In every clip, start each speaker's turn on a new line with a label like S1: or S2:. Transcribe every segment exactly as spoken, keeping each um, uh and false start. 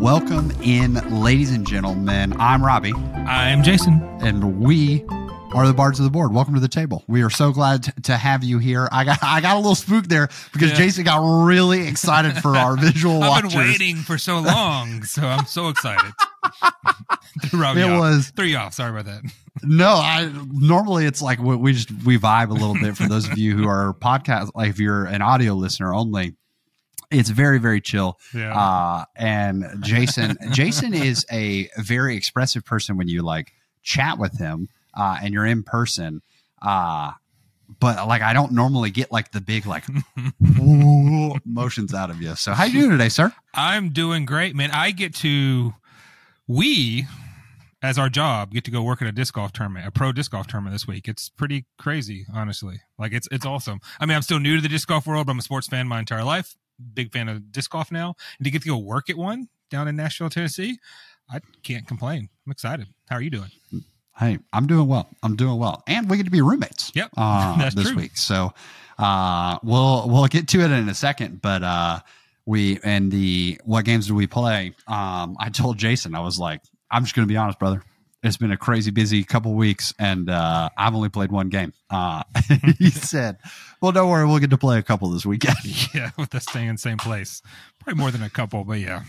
S1: Welcome in, ladies and gentlemen. I'm Robbie.
S2: I'm Jason.
S1: And we are the Bards of the Board. Welcome to the table. We are so glad t- to have you here. I got I got a little spooked there because yeah. Jason got really excited for our visual
S2: I've
S1: watchers.
S2: I've been waiting for so long, so I'm so excited.
S1: It off. was
S2: threw you off. Sorry about that.
S1: No, I normally it's like we, we just we vibe a little bit. For those of you who are podcast, like if you're an audio listener only, it's very very chill.
S2: Yeah.
S1: Uh, and Jason, Jason is a very expressive person when you like chat with him uh, and you're in person. Uh, but like I don't normally get like the big like emotions out of you. So how you doing today, sir?
S2: I'm doing great, man. I get to we. as our job, get to go work at a disc golf tournament, a pro disc golf tournament this week. It's pretty crazy, honestly. Like it's it's awesome. I mean, I'm still new to the disc golf world, but I'm a sports fan my entire life. Big fan of disc golf now. And to get to go work at one down in Nashville, Tennessee, I can't complain. I'm excited. How are you doing?
S1: Hey, I'm doing well. I'm doing well. And we get to be roommates
S2: yep,
S1: uh,
S2: that's
S1: this
S2: true.
S1: week. So uh, we'll we'll get to it in a second. But uh, we and the what games do we play? Um, I told Jason, I was like, I'm just going to be honest, brother. It's been a crazy busy couple weeks, and uh, I've only played one game. Uh, he said, well, don't worry. We'll get to play a couple this weekend.
S2: Yeah, with us staying in the same place. Probably more than a couple, but yeah.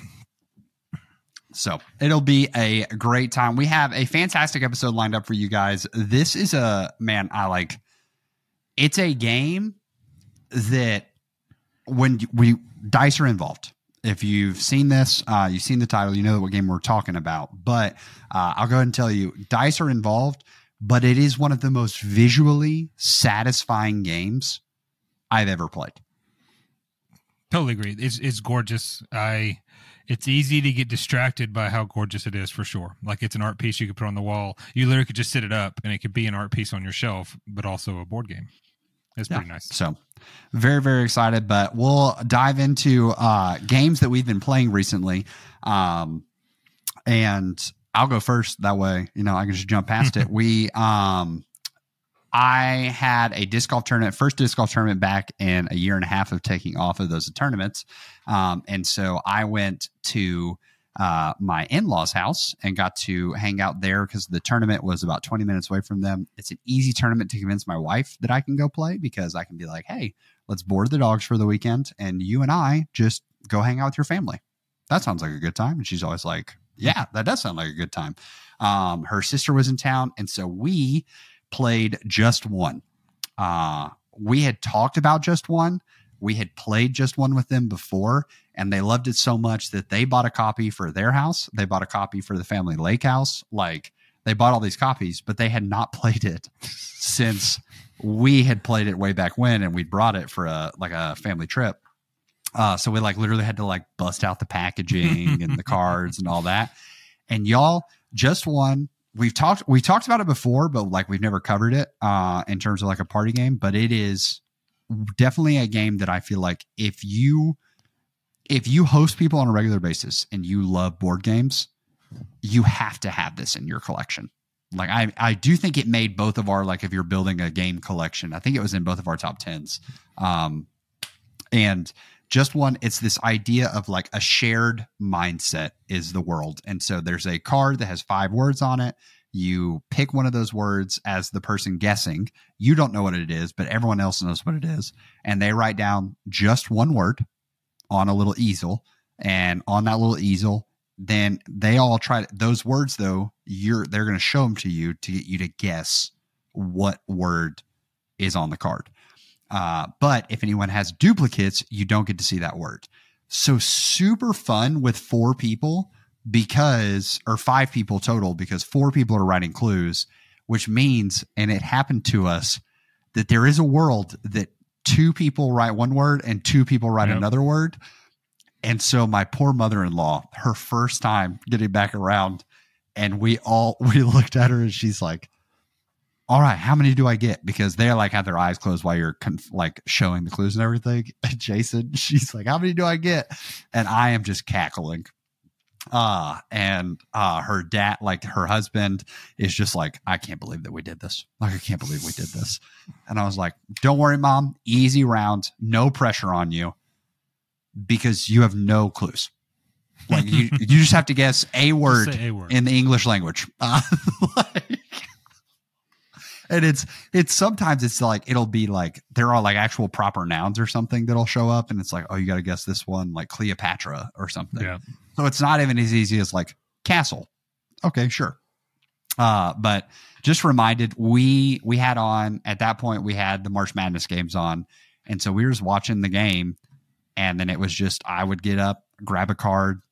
S1: So it'll be a great time. We have a fantastic episode lined up for you guys. This is a, man, I like, it's a game that when we, dice are involved. If you've seen this, uh, you've seen the title, you know what game we're talking about. But uh, I'll go ahead and tell you, dice are involved, but it is one of the most visually satisfying games I've ever played.
S2: Totally agree. It's it's gorgeous. I it's easy to get distracted by how gorgeous it is, for sure. Like it's an art piece you could put on the wall. You literally could just sit it up, and it could be an art piece on your shelf, but also a board game. It's
S1: yeah.
S2: pretty nice.
S1: So very, very excited, but we'll dive into uh, games that we've been playing recently. Um, and I'll go first. That way, you know, I can just jump past it. We, um, I had a disc golf tournament, first disc golf tournament back in a year and a half of taking off of those tournaments. Um, and so I went to uh, my in-laws' house and got to hang out there because the tournament was about twenty minutes away from them. It's an easy tournament to convince my wife that I can go play because I can be like, hey, let's board the dogs for the weekend and you and I just go hang out with your family. That sounds like a good time. And she's always like, yeah, that does sound like a good time. Um, her sister was in town. And so we played Just One. Uh, we had talked about Just One. We had played Just One with them before, and they loved it so much that they bought a copy for their house. They bought a copy for the family lake house. Like they bought all these copies, but they had not played it since we had played it way back when, and we brought it for a like a family trip. Uh, so we like literally had to like bust out the packaging and the cards and all that. And y'all, Just One. We've talked we talked about it before, but like we've never covered it uh, in terms of like a party game. But it is definitely a game that I feel like if you if you host people on a regular basis and you love board games, you have to have this in your collection. Like I I do think it made both of our, like if you're building a game collection, I think it was in both of our top tens. Um, and Just One, it's this idea of like a shared mindset is the world. And so there's a card that has five words on it. You pick one of those words as the person guessing. You don't know what it is, but everyone else knows what it is. And they write down just one word on a little easel. And on that little easel, then they all try to, those words though, you're, they're going to show them to you to get you to guess what word is on the card. Uh, but if anyone has duplicates, you don't get to see that word. So super fun with four people because, or five people total, because four people are writing clues, which means, and it happened to us, that there is a world that two people write one word and two people write yep. another word. And so my poor mother-in-law, her first time getting back around, and we all, we looked at her and she's like, all right, how many do I get? Because they like have their eyes closed while you're conf- like showing the clues and everything. And Jason, she's like, how many do I get? And I am just cackling. Uh, and uh, her dad, like her husband is just like, I can't believe that we did this. Like, I can't believe we did this. And I was like, don't worry, Mom. Easy round. No pressure on you because you have no clues. Like you, you just have to guess a word,
S2: a word.
S1: in the English language. Uh, like, and it's it's sometimes it's like it'll be like there are like actual proper nouns or something that'll show up, and it's like, oh, you got to guess this one, like Cleopatra or something.
S2: Yeah.
S1: So it's not even as easy as like castle. Okay, sure. Uh, but just reminded, we we had on at that point we had the March Madness games on, and so we were just watching the game, and then it was just I would get up, grab a card,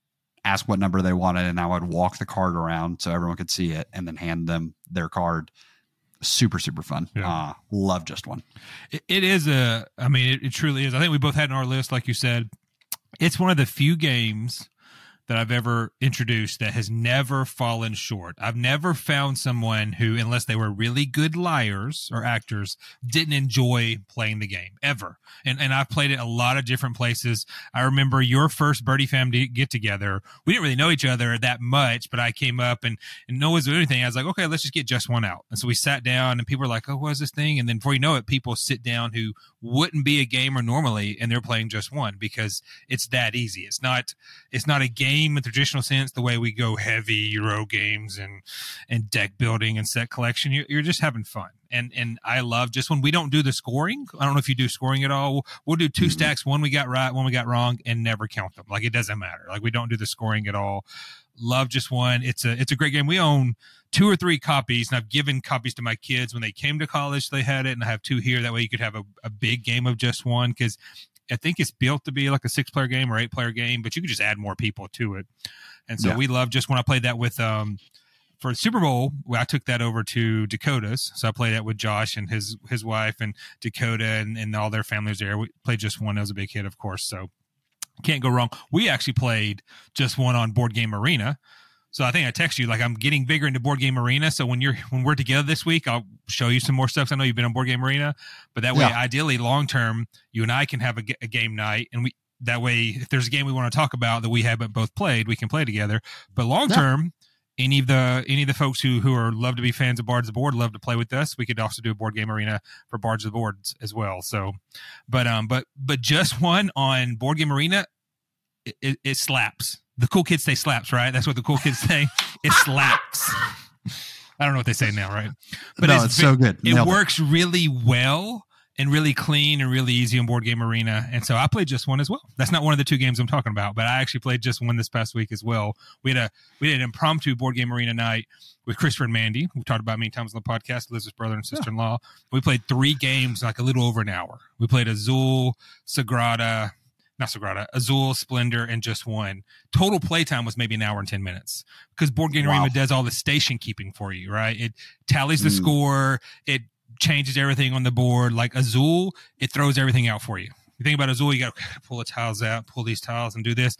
S1: ask what number they wanted, and I would walk the card around so everyone could see it, and then hand them their card. Super super fun. Yeah. Uh, love Just One.
S2: It, it is a. I mean, it, it truly is. I think we both had on our list, like you said. It's one of the few games that I've ever introduced that has never fallen short. I've never found someone who, unless they were really good liars or actors, didn't enjoy playing the game ever. And and I've played it a lot of different places. I remember your first Birdie family get together. We didn't really know each other that much, but I came up and, and no one was doing anything. I was like, okay, let's just get Just One out. And so we sat down and people were like, oh, what is this thing? And then before you know it, people sit down who wouldn't be a gamer normally, and they're playing Just One because it's that easy. It's not, it's not a game in the traditional sense, the way we go heavy Euro games and and deck building and set collection. You're, you're just having fun, and and I love Just One. We don't do the scoring. I don't know if you do scoring at all. We'll, we'll do two stacks, one we got right, one we got wrong, and never count them. Like it doesn't matter. Like we don't do the scoring at all. Love Just One. It's a it's a great game. We own two or three copies, and I've given copies to my kids when they came to college. They had it, and I have two here. That way, you could have a, a big game of Just One because I think it's built to be like a six-player game or eight-player game, but you can just add more people to it. And so yeah. we love Just One. I played that with um for the Super Bowl. I took that over to Dakota's, so I played that with Josh and his his wife and Dakota and, and all their families there. We played Just One. That was a big hit, of course. So can't go wrong. We actually played Just One on Board Game Arena. So I think I text you like I'm getting bigger into Board Game Arena. So when you're when we're together this week, I'll show you some more stuff. I know you've been on Board Game Arena, but that way, yeah. ideally, long term, you and I can have a, a game night, and we that way, if there's a game we want to talk about that we haven't both played, we can play together. But long term, yeah. any of the any of the folks who who are love to be fans of Bards of the Board, love to play with us. We could also do a Board Game Arena for Bards of the Boards as well. So, but um, but but Just One on Board Game Arena, it, it, it slaps. The cool kids say slaps, right? That's what the cool kids say. It slaps. I don't know what they say now, right? But
S1: no, it's, it's so good.
S2: It Nailed works it. really well and really clean and really easy on Board Game Arena. And so I played Just One as well. That's not one of the two games I'm talking about, but I actually played Just One this past week as well. We had a we had an impromptu Board Game Arena night with Christopher and Mandy. We've talked about many times on the podcast, Elizabeth's brother and sister-in-law. Yeah. We played three games, like a little over an hour. We played Azul, Sagrada, not Sagrada, Azul, Splendor, and Just One. Total playtime was maybe an hour and ten minutes because Board Game wow. Arena does all the station keeping for you, right? It tallies the mm. score. It changes everything on the board. Like Azul, it throws everything out for you. You think about Azul, you got to pull the tiles out, pull these tiles, and do this.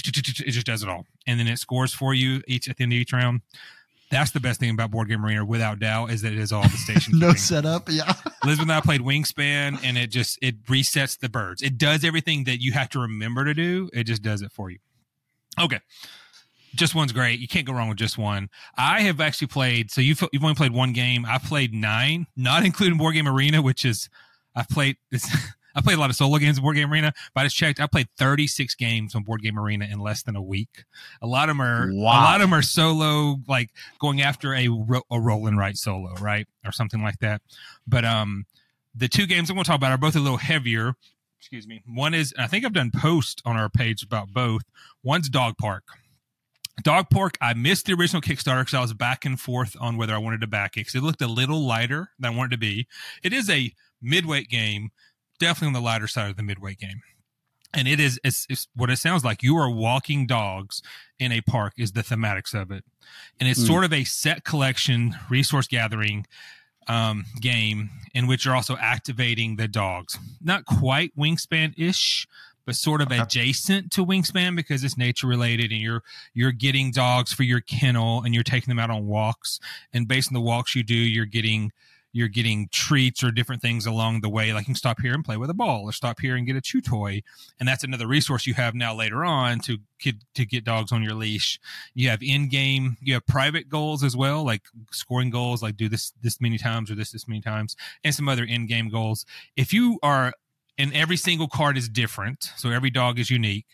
S2: It just does it all. And then it scores for you each at the end of each round. That's the best thing about Board Game Arena, without doubt, is that it is all the station
S1: no setup, yeah.
S2: Elizabeth and I played Wingspan, and it just it resets the birds. It does everything that you have to remember to do. It just does it for you. Okay, Just One's great. You can't go wrong with Just One. I have actually played. So you've you've only played one game. I've played nine, not including Board Game Arena, which is I've played. It's, I played a lot of solo games in Board Game Arena, but I just checked. I played thirty-six games on Board Game Arena in less than a week. A lot of them are wow. a lot of them are solo, like going after a ro- a roll and write solo, right, or something like that. But um, the two games I'm going to talk about are both a little heavier. Excuse me. One is, I think I've done posts on our page about both. One's Dog Park. Dog Park, I missed the original Kickstarter because I was back and forth on whether I wanted to back it because it looked a little lighter than I wanted to be. It is a midweight game. Definitely on the lighter side of the midweight game. And it is it's, it's what it sounds like. You are walking dogs in a park is the thematics of it. And it's mm. sort of a set collection, resource gathering um, game in which you're also activating the dogs. Not quite Wingspan-ish, but sort of okay. adjacent to Wingspan because it's nature related and you're you're getting dogs for your kennel and you're taking them out on walks. And based on the walks you do, you're getting you're getting treats or different things along the way. Like you can stop here and play with a ball or stop here and get a chew toy. And that's another resource you have now later on to get, to get dogs on your leash. You have in-game, you have private goals as well, like scoring goals, like do this, this many times or this, this many times, and some other in-game goals. If you are, and every single card is different, so every dog is unique.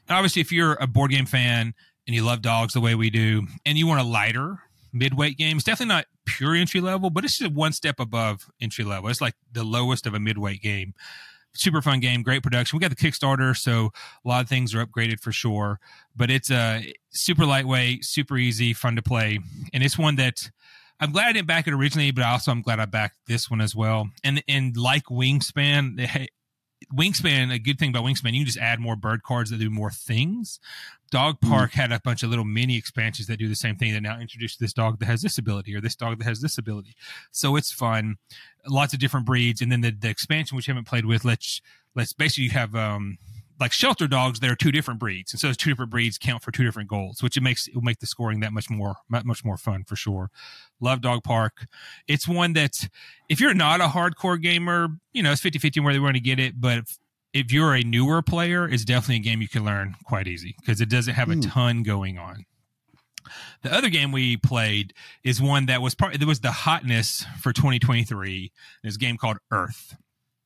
S2: obviously, if you're a board game fan and you love dogs the way we do, and you want a lighter midweight game, it's definitely not pure entry level, but it's just one step above entry level. It's like the lowest of a midweight game. Super fun game, great production. We got the Kickstarter, so a lot of things are upgraded for sure. But it's a uh, super lightweight, super easy, fun to play, and it's one that I'm glad I didn't back it originally, but also I'm glad I backed this one as well. And and like Wingspan, they, Wingspan, a good thing about Wingspan, you can just add more bird cards that do more things. Dog Park mm. had a bunch of little mini expansions that do the same thing, that now introduce this dog that has this ability or this dog that has this ability. So it's fun. Lots of different breeds. And then the, the expansion, which I haven't played with, let's, let's basically have um, like shelter dogs that are two different breeds. And so those two different breeds count for two different goals, which it makes, it will make the scoring that much more, much more fun for sure. Love Dog Park. It's one that if you're not a hardcore gamer, you know, it's fifty-fifty where they want to get it. But if, if you're a newer player, it's definitely a game you can learn quite easy because it doesn't have a mm. ton going on. The other game we played is one that was part, there was the hotness for twenty twenty-three. It's a game called Earth.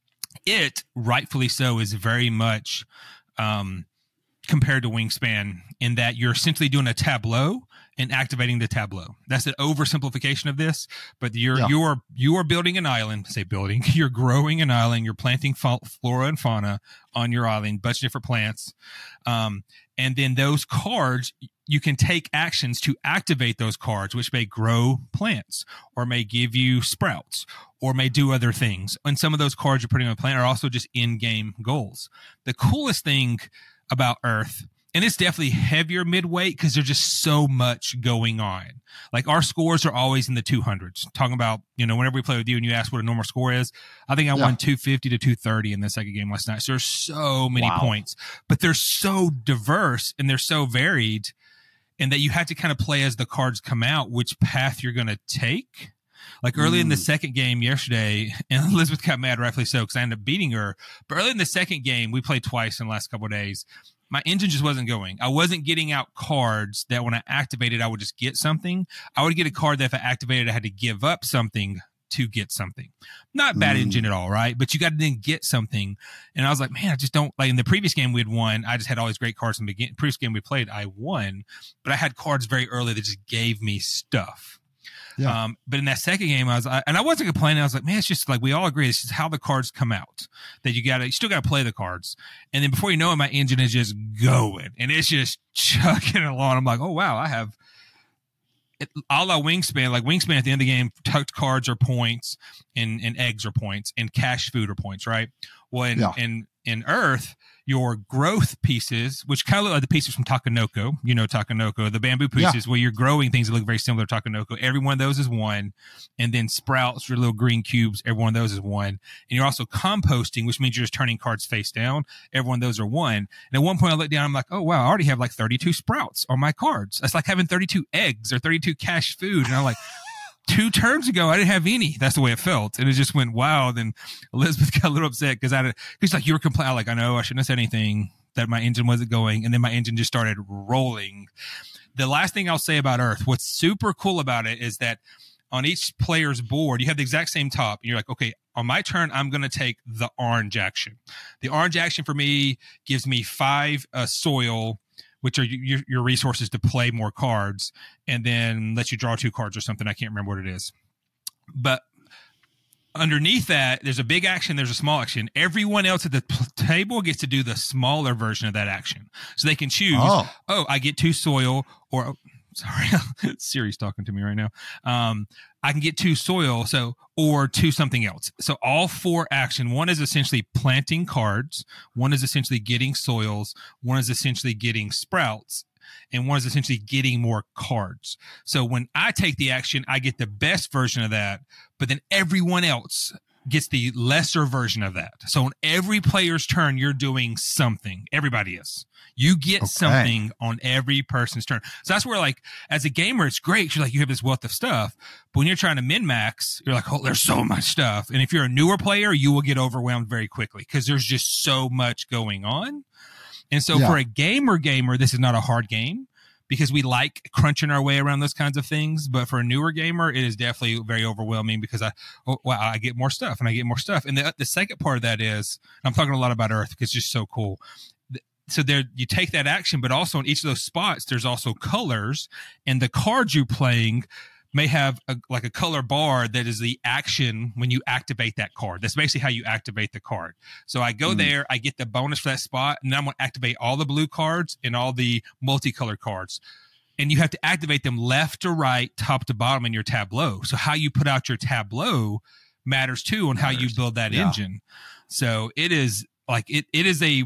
S2: It, rightfully so, is very much um, compared to Wingspan in that you're essentially doing a tableau and activating the tableau. That's an oversimplification of this, but you're, yeah. you're, you are building an island, say building, you're growing an island, you're planting fa- flora and fauna on your island, bunch of different plants. Um, and then those cards, you can take actions to activate those cards, which may grow plants or may give you sprouts or may do other things. And some of those cards you're putting on a plant are also just in-game goals. The coolest thing about Earth, and it's definitely heavier midweight because there's just so much going on. Like our scores are always in the two hundreds. Talking about, you know, whenever we play with you and you ask what a normal score is, I think I yeah. won two fifty to two thirty in the second game last night. So there's so many wow. points, but they're so diverse and they're so varied, and that you have to kind of play as the cards come out, which path you're going to take. Like early mm. in the second game yesterday, and Elizabeth got mad, rightfully so, because I ended up beating her. But early in the second game, we played twice in the last couple of days. My engine just wasn't going. I wasn't getting out cards that when I activated, I would just get something. I would get a card that if I activated, I had to give up something to get something. Not bad mm. engine at all, right? But you got to then get something. And I was like, man, I just don't, like in the previous game we had won, I just had all these great cards in the begin- previous game we played, I won, but I had cards very early that just gave me stuff. Yeah. Um, but in that second game, I was, I, and I wasn't complaining. I was like, man, it's just like, we all agree. It's just how the cards come out, that you gotta, you still gotta play the cards. And then before you know it, my engine is just going and it's just chucking along. I'm like, oh wow, I have, it, a la Wingspan, like Wingspan at the end of the game, tucked cards are points and, and eggs are points and cash food are points, right? Well, in, yeah. in, in Earth, your growth pieces, which kind of look like the pieces from Takanoko, you know, Takanoko, the bamboo pieces yeah. where you're growing things that look very similar to Takanoko. Every one of those is one. And then sprouts, your little green cubes, every one of those is one. And you're also composting, which means you're just turning cards face down. Every one of those are one. And at one point I looked down, I'm like, oh, wow, I already have like thirty-two sprouts on my cards. That's like having thirty-two eggs or thirty-two cash food. And I'm like, two turns ago, I didn't have any. That's the way it felt. And it just went, wow. Then Elizabeth got a little upset because I, he's like, you were complaining. Like, I know I shouldn't have said anything, that my engine wasn't going. And then my engine just started rolling. The last thing I'll say about Earth, what's super cool about it is that on each player's board, you have the exact same top. And you're like, okay, on my turn, I'm going to take the orange action. The orange action for me gives me five uh, soil, which are your, your resources to play more cards, and then let you draw two cards or something. I can't remember what it is. But underneath that, there's a big action, there's a small action. Everyone else at the p- table gets to do the smaller version of that action. So they can choose, oh, oh I get two soil, or, oh, sorry, Siri's talking to me right now. Um, I can get two soil, so, or two something else. So all four action, one is essentially planting cards, one is essentially getting soils, one is essentially getting sprouts, and one is essentially getting more cards. So when I take the action, I get the best version of that, but then everyone else gets the lesser version of that. So on every player's turn, you're doing something. Everybody is. You get okay. something on every person's turn. So that's where, like, as a gamer, it's great. You're like, you have this wealth of stuff. But when you're trying to min-max, you're like, oh, there's so much stuff. And if you're a newer player, you will get overwhelmed very quickly because there's just so much going on. And so yeah. for a gamer gamer, this is not a hard game because we like crunching our way around those kinds of things. But for a newer gamer, it is definitely very overwhelming because I, oh, wow, I get more stuff and I get more stuff. And the, the second part of that is, I'm talking a lot about Earth because it's just so cool. so there you take that action, but also in each of those spots, there's also colors, and the cards you're playing may have a, like a color bar that is the action when you activate that card. That's basically how you activate the card. So I go mm. there, I get the bonus for that spot, and then I'm going to activate all the blue cards and all the multicolored cards. And you have to activate them left to right, top to bottom in your tableau. So how you put out your tableau matters too on how you build that yeah. engine. So it is like it it is a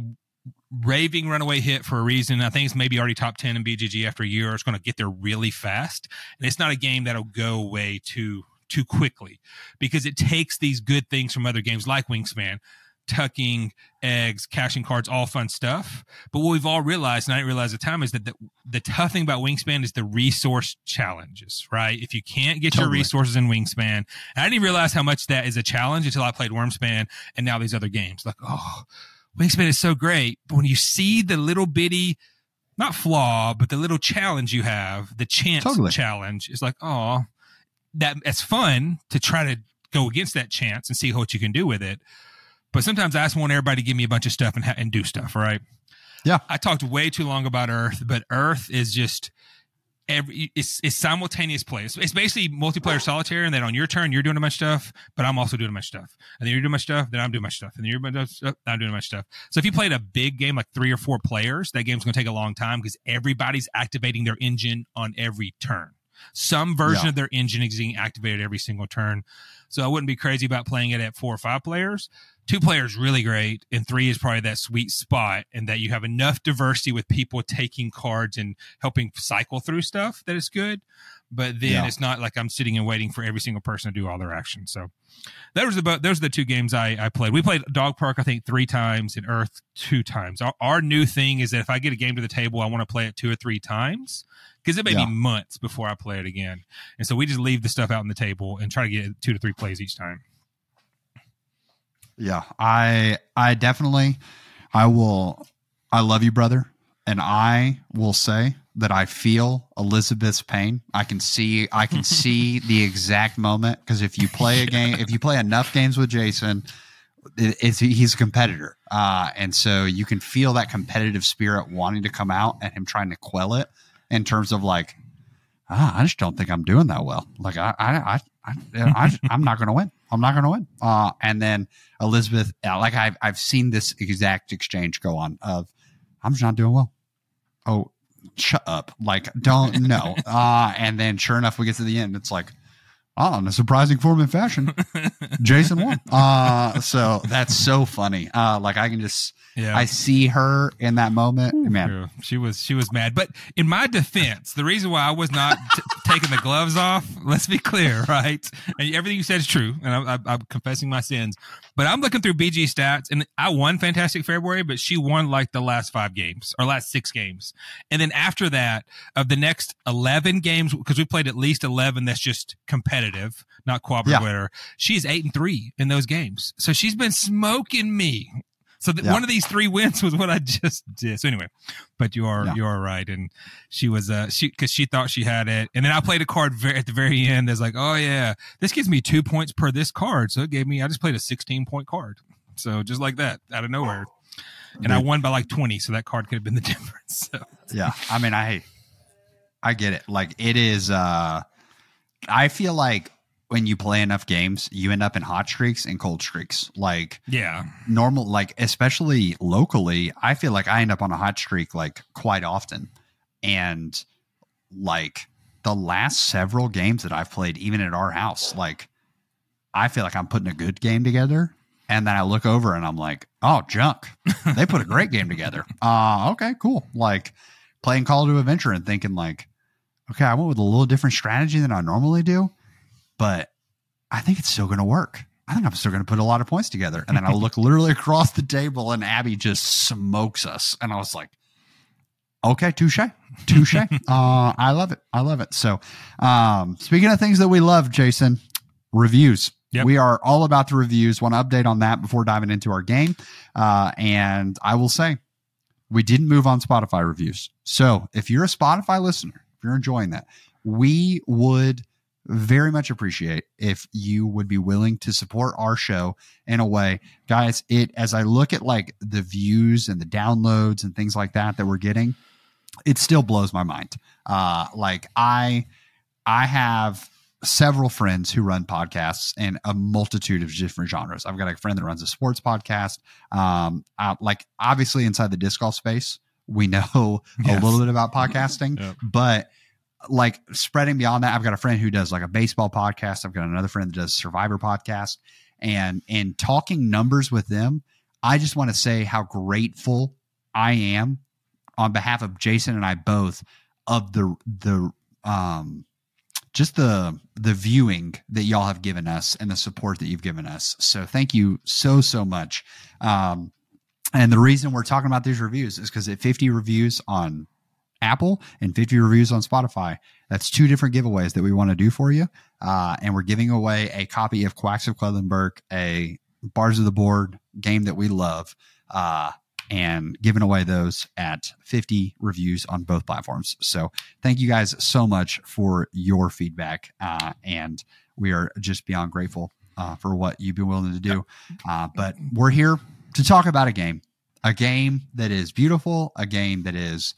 S2: raving runaway hit for a reason. I think it's maybe already top ten in B G G after a year. It's going to get there really fast. And it's not a game that'll go away too too quickly, because it takes these good things from other games like Wingspan, tucking, eggs, caching cards, all fun stuff. But what we've all realized, and I didn't realize at the time, is that the, the tough thing about Wingspan is the resource challenges, right? If you can't get totally. your resources in Wingspan, and I didn't realize how much that is a challenge until I played Wormspan and now these other games. Like, oh, Wingspan is so great. But when you see the little bitty, not flaw, but the little challenge you have, the chance totally. challenge, is like, oh, that it's fun to try to go against that chance and see what you can do with it. But sometimes I just want everybody to give me a bunch of stuff and, ha- and do stuff, right?
S1: Yeah.
S2: I talked way too long about Earth, but Earth is just every it's, it's simultaneous play. It's, it's basically multiplayer solitaire, and then on your turn, you're doing a bunch of stuff, but I'm also doing a bunch of stuff. And then you're doing my stuff, then I'm doing my stuff. And then you're doing my stuff, I'm doing my stuff. So if you played a big game, like three or four players, that game's going to take a long time because everybody's activating their engine on every turn. Some version yeah. of their engine is being activated every single turn. So I wouldn't be crazy about playing it at four or five players. Two players really great, and three is probably that sweet spot, and that you have enough diversity with people taking cards and helping cycle through stuff that is good. But then yeah. it's not like I'm sitting and waiting for every single person to do all their actions. So that was about those are the two games I, I played. We played Dog Park, I think, three times, and Earth two times. Our, our new thing is that if I get a game to the table, I want to play it two or three times, because it may yeah. be months before I play it again. And so we just leave the stuff out on the table and try to get two to three plays each time.
S1: Yeah, I I definitely I will I love you, brother, and I will say that I feel Elizabeth's pain. I can see I can see the exact moment, because if you play a game, if you play enough games with Jason, it, it's he's a competitor, uh, and so you can feel that competitive spirit wanting to come out and him trying to quell it in terms of like, ah, I just don't think I'm doing that well. Like I I I, I, I I'm not going to win. I'm not going to win. Uh, and then Elizabeth, like I've, I've seen this exact exchange go on of, I'm just not doing well. Oh, shut up. Like, don't know. Uh, and then sure enough, we get to the end. It's like, oh, in a surprising form and fashion, Jason won. Uh, so that's so funny. Uh, like I can just, yeah. I see her in that moment. Ooh, man,
S2: true. she was, she was mad, but in my defense, the reason why I was not t- taking the gloves off, let's be clear, right? And everything you said is true. And I'm, I'm, I'm confessing my sins, but I'm looking through B G stats, and I won Fantastic February, but she won like the last five games or last six games. And then after that, of the next eleven games, because we played at least eleven, that's just competitive, not cooperative yeah. winner. She's eight and three in those games. So she's been smoking me. So the, yeah. one of these three wins was what I just did. So anyway, but you are, yeah. you are right. And she was, uh, she, cause she thought she had it. And then I played a card very, at the very end. That's like, oh yeah, this gives me two points per this card. So it gave me, I just played a sixteen point card. So just like that, out of nowhere. And Dude. I won by like twenty. So that card could have been the difference. So.
S1: Yeah. I mean, I, I get it. Like it is, uh, I feel like when you play enough games, you end up in hot streaks and cold streaks. Like,
S2: yeah,
S1: normal, like, especially locally, I feel like I end up on a hot streak like quite often. And like the last several games that I've played, even at our house, like, I feel like I'm putting a good game together. And then I look over and I'm like, oh, junk. They put a great game together. Uh, okay, cool. Like playing Call to Adventure and thinking like, okay, I went with a little different strategy than I normally do, but I think it's still going to work. I think I'm still going to put a lot of points together. And then I look literally across the table and Abby just smokes us. And I was like, okay, touche, touche. uh, I love it. I love it. So um, speaking of things that we love, Jason, reviews. Yep. We are all about the reviews. Want to update on that before diving into our game. Uh, and I will say we didn't move on Spotify reviews. So if you're a Spotify listener, if you're enjoying that, we would very much appreciate if you would be willing to support our show in a way. Guys, it as I look at like the views and the downloads and things like that that we're getting, it still blows my mind. Uh, like I, I have several friends who run podcasts in a multitude of different genres. I've got a friend that runs a sports podcast. Um, I, like obviously inside the disc golf space, we know yes. a little bit about podcasting, yep. but like spreading beyond that, I've got a friend who does like a baseball podcast. I've got another friend that does Survivor podcast, and, and talking numbers with them. I just want to say how grateful I am on behalf of Jason and I both of the, the, um, just the, the viewing that y'all have given us and the support that you've given us. So thank you so, so much. Um, and the reason we're talking about these reviews is because at fifty reviews on Apple and fifty reviews on Spotify, that's two different giveaways that we want to do for you. Uh, and we're giving away a copy of Quacks of Quedlinburg, a Bars of the Board game that we love, uh, and giving away those at fifty reviews on both platforms. So thank you guys so much for your feedback. Uh, and we are just beyond grateful uh, for what you've been willing to do. Uh, but we're here to talk about a game, a game that is beautiful, a game that is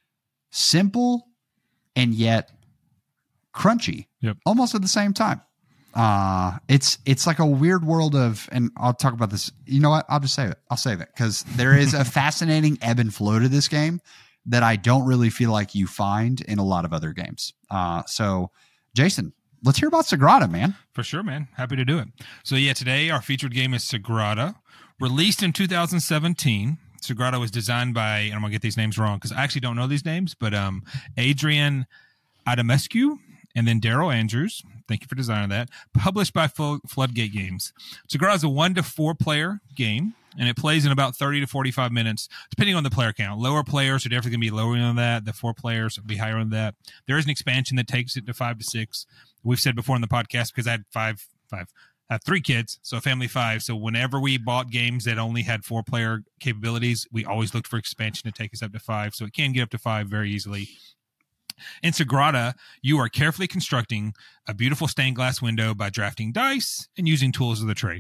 S1: simple and yet crunchy,
S2: yep.
S1: almost at the same time. Uh, it's it's like a weird world of, and I'll talk about this. You know what? I'll just save it. I'll save it because there is a fascinating ebb and flow to this game that I don't really feel like you find in a lot of other games. Uh, so, Jason, let's hear about Sagrada, man.
S2: For sure, man. Happy to do it. So, yeah, today our featured game is Sagrada, released in two thousand seventeen. Sagrada was designed by, and I'm going to get these names wrong because I actually don't know these names, but um, Adrian Adamescu and then Daryl Andrews. Thank you for designing that. Published by Floodgate Games. Sagrada is a one to four player game, and it plays in about thirty to forty-five minutes, depending on the player count. Lower players are definitely going to be lower than that. The four players will be higher than that. There is an expansion that takes it to five to six. We've said before in the podcast, because I had five, five, I have three kids, so family five. So whenever we bought games that only had four player capabilities, we always looked for expansion to take us up to five. So it can get up to five very easily. In Sagrada, you are carefully constructing a beautiful stained glass window by drafting dice and using tools of the trade.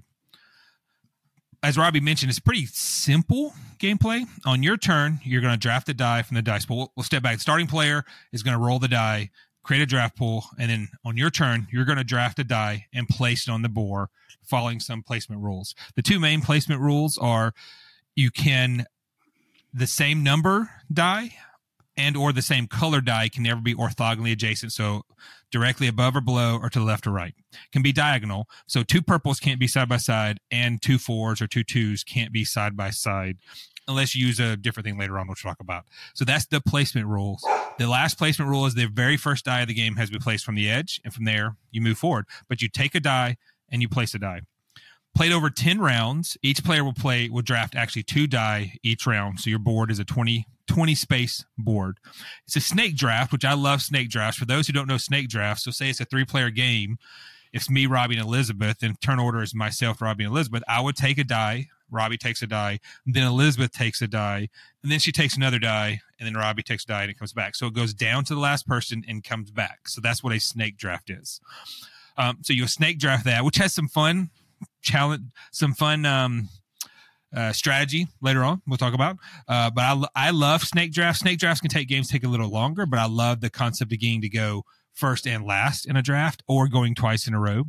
S2: As Robbie mentioned, it's pretty simple gameplay. On your turn, you're going to draft the die from the dice pool. We'll, we'll step back. The starting player is going to roll the die, create a draft pool, and then on your turn, you're going to draft a die and place it on the board following some placement rules. The two main placement rules are you can, the same number die and or the same color die can never be orthogonally adjacent, so directly above or below or to the left or right. Can be diagonal, so two purples can't be side by side and two fours or two twos can't be side by side unless you use a different thing later on, which we'll talk about. So that's the placement rules. The last placement rule is the very first die of the game has to be placed from the edge, and from there you move forward. But you take a die and you place a die. Played over ten rounds, each player will play will draft actually two die each round. So your board is a twenty, twenty space board. It's a snake draft, which I love snake drafts. For those who don't know snake drafts, so say it's a three player game. If it's me, Robbie, and Elizabeth, and turn order is myself, Robbie, and Elizabeth, I would take a die. Robbie takes a die, and then Elizabeth takes a die, and then she takes another die, and then Robbie takes a die, and it comes back. So it goes down to the last person and comes back. So that's what a snake draft is. Um, so you snake draft that, which has some fun challenge, some fun um, uh, strategy later on. We'll talk about. Uh, but I, I love snake drafts. Snake drafts can take games take a little longer, but I love the concept of getting to go first and last in a draft or going twice in a row.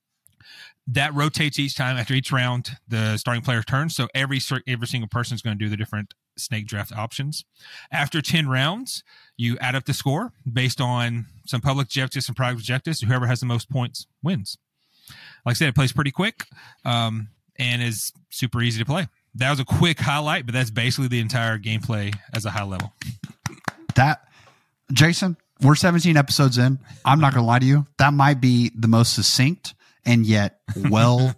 S2: That rotates each time after each round, the starting player's turn. So every every single person is going to do the different snake draft options. After ten rounds, you add up the score based on some public objectives and private objectives. Whoever has the most points wins. Like I said, it plays pretty quick um, and is super easy to play. That was a quick highlight, but that's basically the entire gameplay as a high level.
S1: That, Jason, we're seventeen episodes in. I'm not going to lie to you. That might be the most succinct and yet well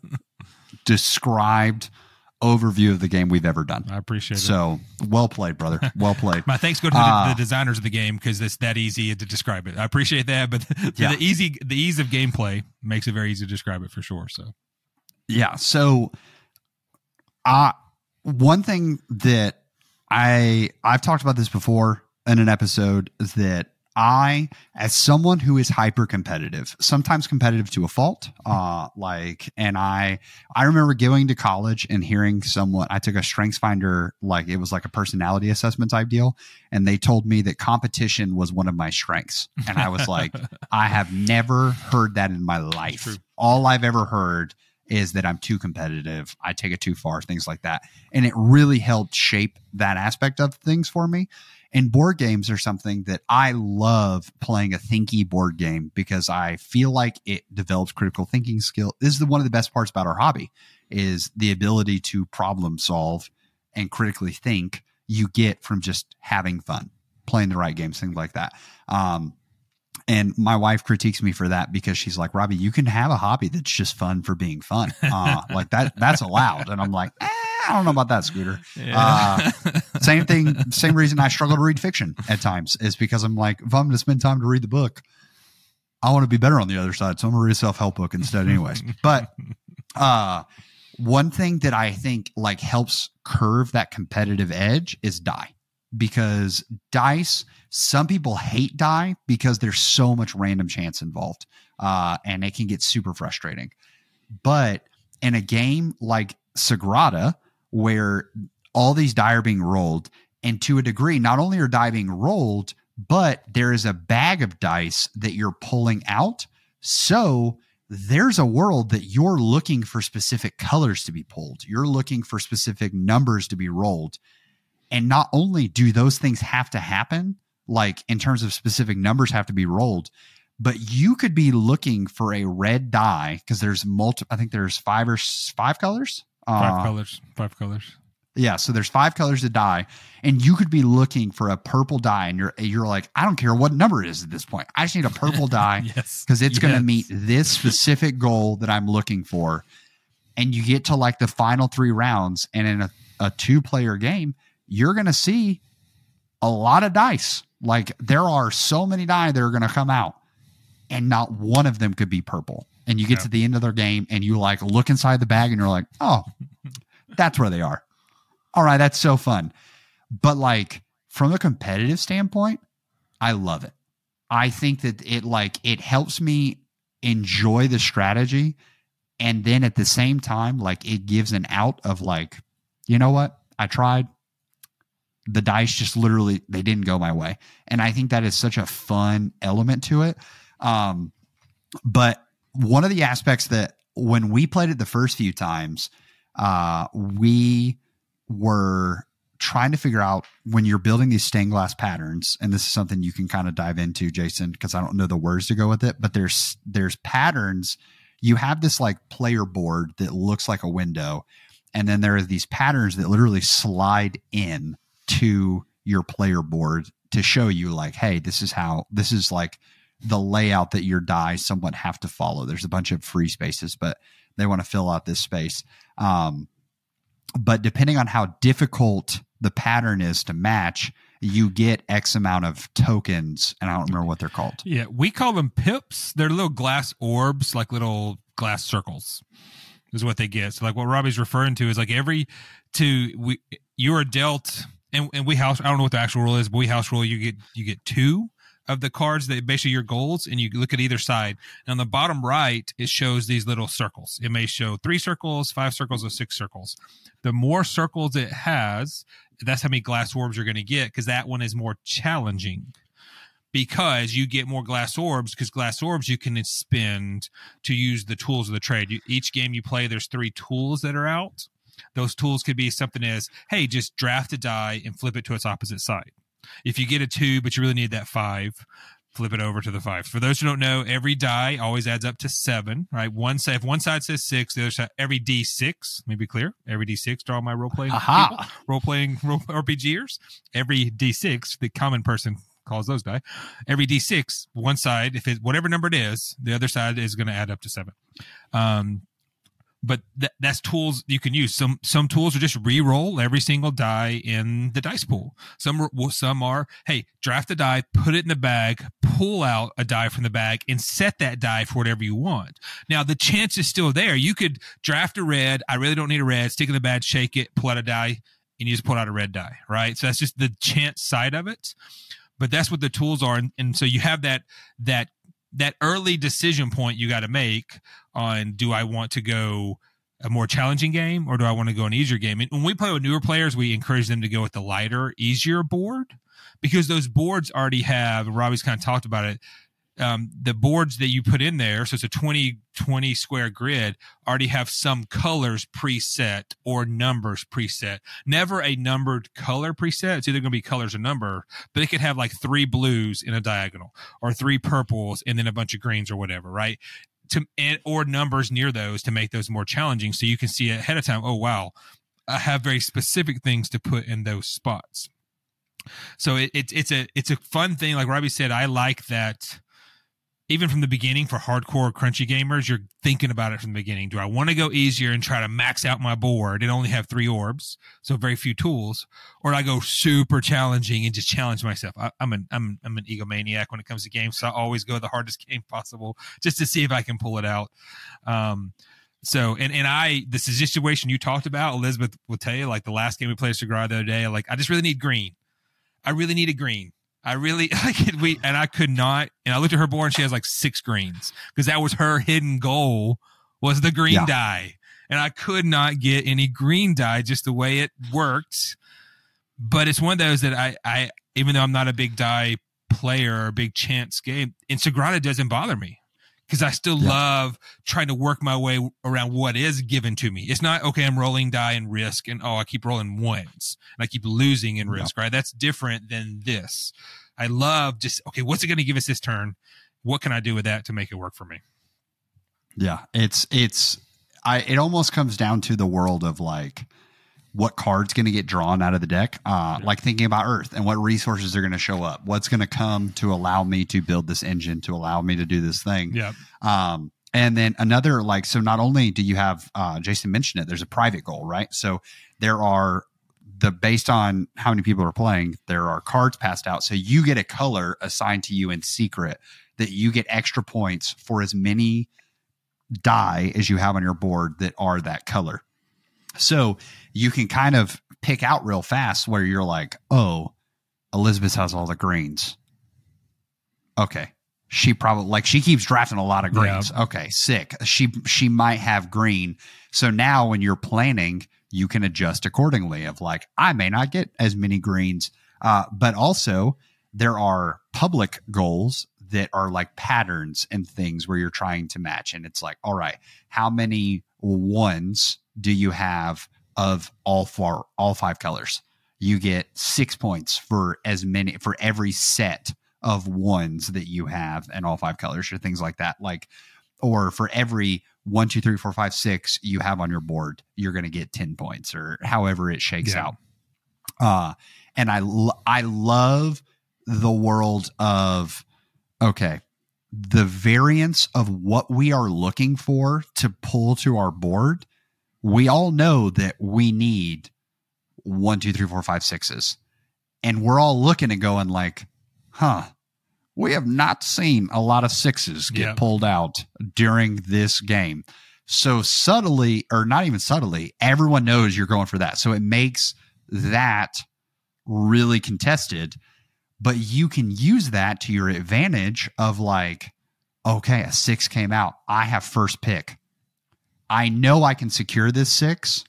S1: described overview of the game we've ever done.
S2: I appreciate it.
S1: So well played, brother. Well played.
S2: My thanks go to the,
S1: uh,
S2: the designers of the game because it's that easy to describe it. I appreciate that, but the,
S1: yeah.
S2: the easy, the ease of gameplay makes it very easy to describe it for sure. So,
S1: yeah. So, uh, one thing that I I've talked about this before in an episode is that I, as someone who is hyper competitive, sometimes competitive to a fault, uh, like, and I, I remember going to college and hearing someone, I took a strengths finder, like it was like a personality assessment type deal. And they told me that competition was one of my strengths. And I was like, I have never heard that in my life. All I've ever heard is that I'm too competitive. I take it too far, things like that. And it really helped shape that aspect of things for me. And board games are something that I love playing a thinky board game because I feel like it develops critical thinking skill. This is the, one of the best parts about our hobby is the ability to problem solve and critically think you get from just having fun, playing the right games, things like that. Um, and my wife critiques me for that because she's like, Robbie, you can have a hobby that's just fun for being fun. Uh, like that, that's allowed. And I'm like, eh, I don't know about that, Scooter. Yeah. Uh, same thing. Same reason I struggle to read fiction at times is because I'm like, if I'm going to spend time to read the book, I want to be better on the other side. So I'm going to read a self-help book instead anyways. But uh, one thing that I think like helps curve that competitive edge is die. Because dice, some people hate die because there's so much random chance involved, uh, and it can get super frustrating. But in a game like Sagrada, where all these die are being rolled, and to a degree, not only are die being rolled, but there is a bag of dice that you're pulling out. So there's a world that you're looking for specific colors to be pulled. You're looking for specific numbers to be rolled. And not only do those things have to happen, like in terms of specific numbers have to be rolled, but you could be looking for a red die because there's multi. I think there's five or five colors.
S2: Five
S1: uh,
S2: colors. Five colors.
S1: Yeah, so there's five colors of die, and you could be looking for a purple die, and you're you're like, I don't care what number it is at this point. I just need a purple die because
S2: yes.
S1: it's
S2: yes.
S1: going to meet this specific goal that I'm looking for. And you get to like the final three rounds, and in a, a two player game, you're going to see a lot of dice. Like there are so many die that are going to come out and not one of them could be purple. And you get yeah. to the end of their game and you like look inside the bag and you're like, oh, that's where they are. All right. That's so fun. But like from a competitive standpoint, I love it. I think that it like, it helps me enjoy the strategy. And then at the same time, like it gives an out of like, you know what? I tried. The dice just literally, they didn't go my way. And I think that is such a fun element to it. Um, but one of the aspects that when we played it the first few times, uh, we were trying to figure out when you're building these stained glass patterns, and this is something you can kind of dive into, Jason, because I don't know the words to go with it, but there's, there's patterns. You have this like player board that looks like a window. And then there are these patterns that literally slide in to your player board to show you like, hey, this is how, this is like the layout that your die somewhat have to follow. There's a bunch of free spaces, but they want to fill out this space. Um, but depending on how difficult the pattern is to match, you get X amount of tokens, and I don't remember what they're called.
S2: Yeah, we call them pips. They're little glass orbs, like little glass circles is what they get. So like what Robbie's referring to is like every two, we, you are dealt... And, and we house, I don't know what the actual rule is, but we house rule, you get, you get two of the cards that basically your goals, and you look at either side. And on the bottom right, it shows these little circles. It may show three circles, five circles, or six circles. The more circles it has, that's how many glass orbs you're going to get, because that one is more challenging. Because you get more glass orbs, because glass orbs you can spend to use the tools of the trade. You, each game you play, there's three tools that are out. Those tools could be something as, hey, just draft a die and flip it to its opposite side. If you get a two, but you really need that five, flip it over to the five. For those who don't know, every die always adds up to seven, right? One side, if one side says six, the other side, every D six, let me be clear, every D six, draw my role-playing people, role-playing role, RPGers, every D six, the common person calls those die, every D six, one side, if it, whatever number it is, the other side is going to add up to seven. Um, But th- that's tools you can use. Some some tools are just re-roll every single die in the dice pool. Some are, well, some are, hey, draft a die, put it in the bag, pull out a die from the bag, and set that die for whatever you want. Now, the chance is still there. You could draft a red. I really don't need a red. Stick it in the bag, shake it, pull out a die, and you just pull out a red die, right? So that's just the chance side of it. but that's what the tools are. And, and so you have that, that, that early decision point you got to make on, do I want to go a more challenging game or do I want to go an easier game? And when we play with newer players, we encourage them to go with the lighter, easier board, because those boards already have, Robbie's kind of talked about it, um, the boards that you put in there, so it's a twenty, twenty square grid, already have some colors preset or numbers preset. Never a numbered color preset. It's either going to be colors or number, but it could have like three blues in a diagonal or three purples and then a bunch of greens or whatever, right? To, and, or numbers near those to make those more challenging, so you can see ahead of time, oh, wow, I have very specific things to put in those spots. So it, it, it's a it's a fun thing. Like Robbie said, I like that. Even from the beginning, for hardcore crunchy gamers, you're thinking about it from the beginning. Do I want to go easier and try to max out my board and only have three orbs, so very few tools, or do I go super challenging and just challenge myself? I, I'm an I'm I'm an egomaniac when it comes to games, so I always go the hardest game possible just to see if I can pull it out. Um, so and and I this is the situation you talked about. Elizabeth will tell you, like the last game we played Sagrada the other day, like I just really need green. I really need a green. I really like it. We and I could not. And I looked at her board, and she has like six greens because that was her hidden goal, was the green yeah. die. And I could not get any green die just the way it worked. But it's one of those that I, I even though I'm not a big die player or a big chance game, in Sagrada doesn't bother me because I still yeah. love trying to work my way around what is given to me. It's not, okay, I'm rolling die and risk, and oh, I keep rolling ones and I keep losing in risk, yeah. right? That's different than this. I love just, okay, what's it going to give us this turn? What can I do with that to make it work for me?
S1: Yeah, it's, it's, I, it almost comes down to the world of like, what card's going to get drawn out of the deck, uh, yeah. like thinking about Earth and what resources are going to show up, what's going to come to allow me to build this engine, to allow me to do this thing.
S2: Yeah.
S1: Um, and then another, like, so not only do you have, uh, Jason mentioned it, there's a private goal, right? So there are the, based on how many people are playing, there are cards passed out. So you get a color assigned to you in secret that you get extra points for as many die as you have on your board that are that color. So you can kind of pick out real fast where you're like, oh, Elizabeth has all the greens. Okay. She probably, like, she keeps drafting a lot of greens. Yeah. Okay, sick. She she might have green. So now when you're planning, you can adjust accordingly of like, I may not get as many greens. Uh, but also there are public goals that are like patterns and things where you're trying to match. And it's like, all right, how many ones do you have of all four, all five colors? You get six points for as many, for every set of ones that you have in all five colors, or things like that. Like, or for every one, two, three, four, five, six you have on your board, you're going to get ten points, or however it shakes yeah. out. Uh, and I, I love the world of, okay, the variance of what we are looking for to pull to our board. We all know that we need one, two, three, four, five, sixes. And we're all looking and going like, huh, we have not seen a lot of sixes get yeah. pulled out during this game. So subtly, or not even subtly, everyone knows you're going for that. So it makes that really contested, but you can use that to your advantage of like, okay, a six came out. I have first pick. I know I can secure this six,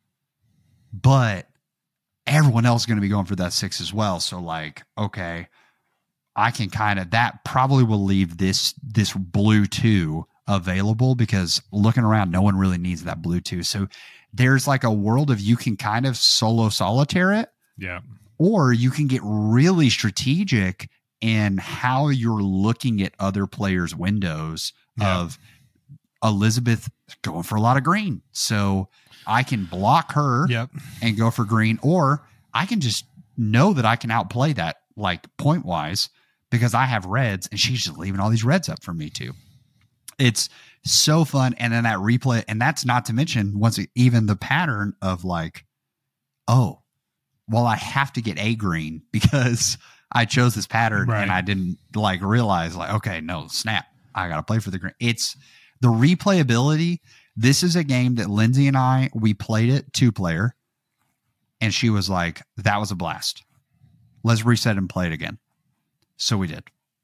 S1: but everyone else is going to be going for that six as well. So like, okay, I can kind of, that probably will leave this, this blue two available, because looking around, no one really needs that blue two. So there's like a world of, you can kind of solo solitaire it.
S2: Yeah.
S1: Or you can get really strategic in how you're looking at other players' windows yeah. of Elizabeth going for a lot of green. So I can block her
S2: yep.
S1: and go for green, or I can just know that I can outplay that like point wise because I have reds and she's just leaving all these reds up for me too. It's so fun. And then that replay, and that's not to mention once it, even the pattern of like, oh, well, I have to get a green because I chose this pattern right. and I didn't like realize like, okay, no, snap, I got to play for the green. It's the replayability. This is a game that Lindsay and I, we played it two player, and she was like, that was a blast. Let's reset and play it again. So we did.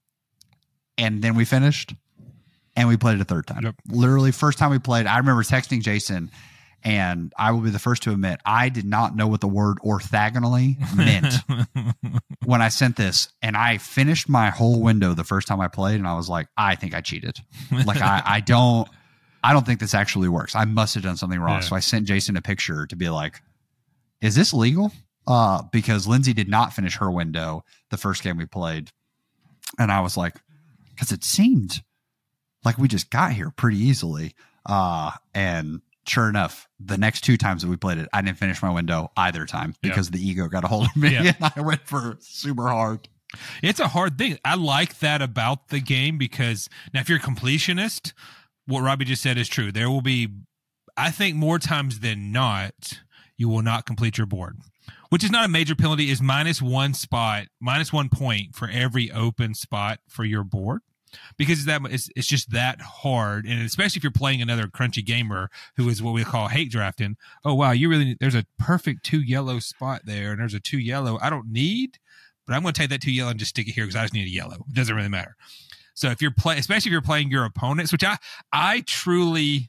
S1: And then we finished and we played it a third time.
S2: Yep.
S1: Literally, first time we played, I remember texting Jason, and I will be the first to admit, I did not know what the word orthogonally meant when I sent this. And I finished my whole window the first time I played, and I was like, I think I cheated. Like, I, I don't, I don't think this actually works. I must have done something wrong. Yeah. So I sent Jason a picture to be like, is this legal? Uh, because Lindsay did not finish her window the first game we played. And I was like, because it seemed like we just got here pretty easily. Uh, and sure enough, the next two times that we played it, I didn't finish my window either time because yeah. the ego got a hold of me yeah. and I went for super hard.
S2: It's a hard thing. I like that about the game because now if you're a completionist, what Robbie just said is true. There will be, I think more times than not, you will not complete your board, which is not a major penalty, is minus one spot, minus one point for every open spot for your board. Because that it's, it's just that hard, and especially if you're playing another crunchy gamer who is what we call hate drafting. Oh wow, you really need, there's a perfect two yellow spot there, and there's a two yellow I don't need, but I'm going to take that two yellow and just stick it here because I just need a yellow. It doesn't really matter. So if you're play, especially if you're playing your opponents, which I I truly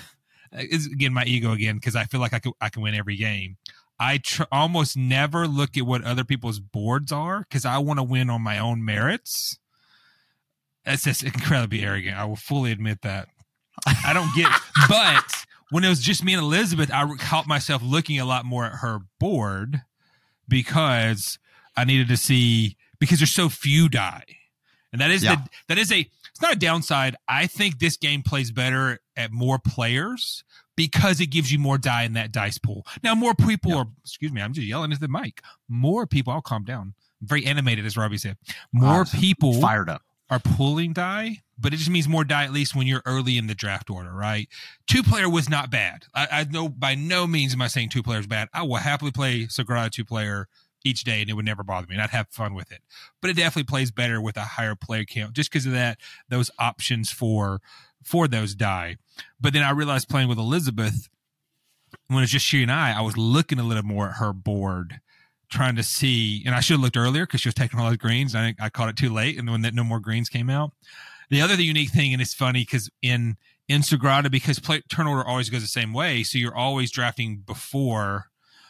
S2: is again my ego again because I feel like I can I can win every game. I tr- almost never look at what other people's boards are because I want to win on my own merits. That's just incredibly arrogant. I will fully admit that. I don't get it. But when it was just me and Elizabeth, I caught myself looking a lot more at her board because I needed to see, because there's so few die. And that is yeah. the, that is a, it's not a downside. I think this game plays better at more players because it gives you more die in that dice pool. Now, more people yeah. are, excuse me, I'm just yelling at the mic. More people, I'll calm down. I'm very animated, as Robbie said. More uh, people
S1: fired up.
S2: Are pulling die, but it just means more die at least when you're early in the draft order, right? Two player was not bad. I, I know by no means am I saying two players bad. I will happily play Sagrada two player each day and it would never bother me and I'd have fun with it. But it definitely plays better with a higher player count just because of that, those options for for those die. But then I realized playing with Elizabeth, when it's just she and I, I was looking a little more at her board, trying to see, and I should have looked earlier because she was taking all those greens. I think I caught it too late, and when that no more greens came out. The other the unique thing, and it's funny because in in Sagrada, because play, turn order always goes the same way, so you're always drafting before.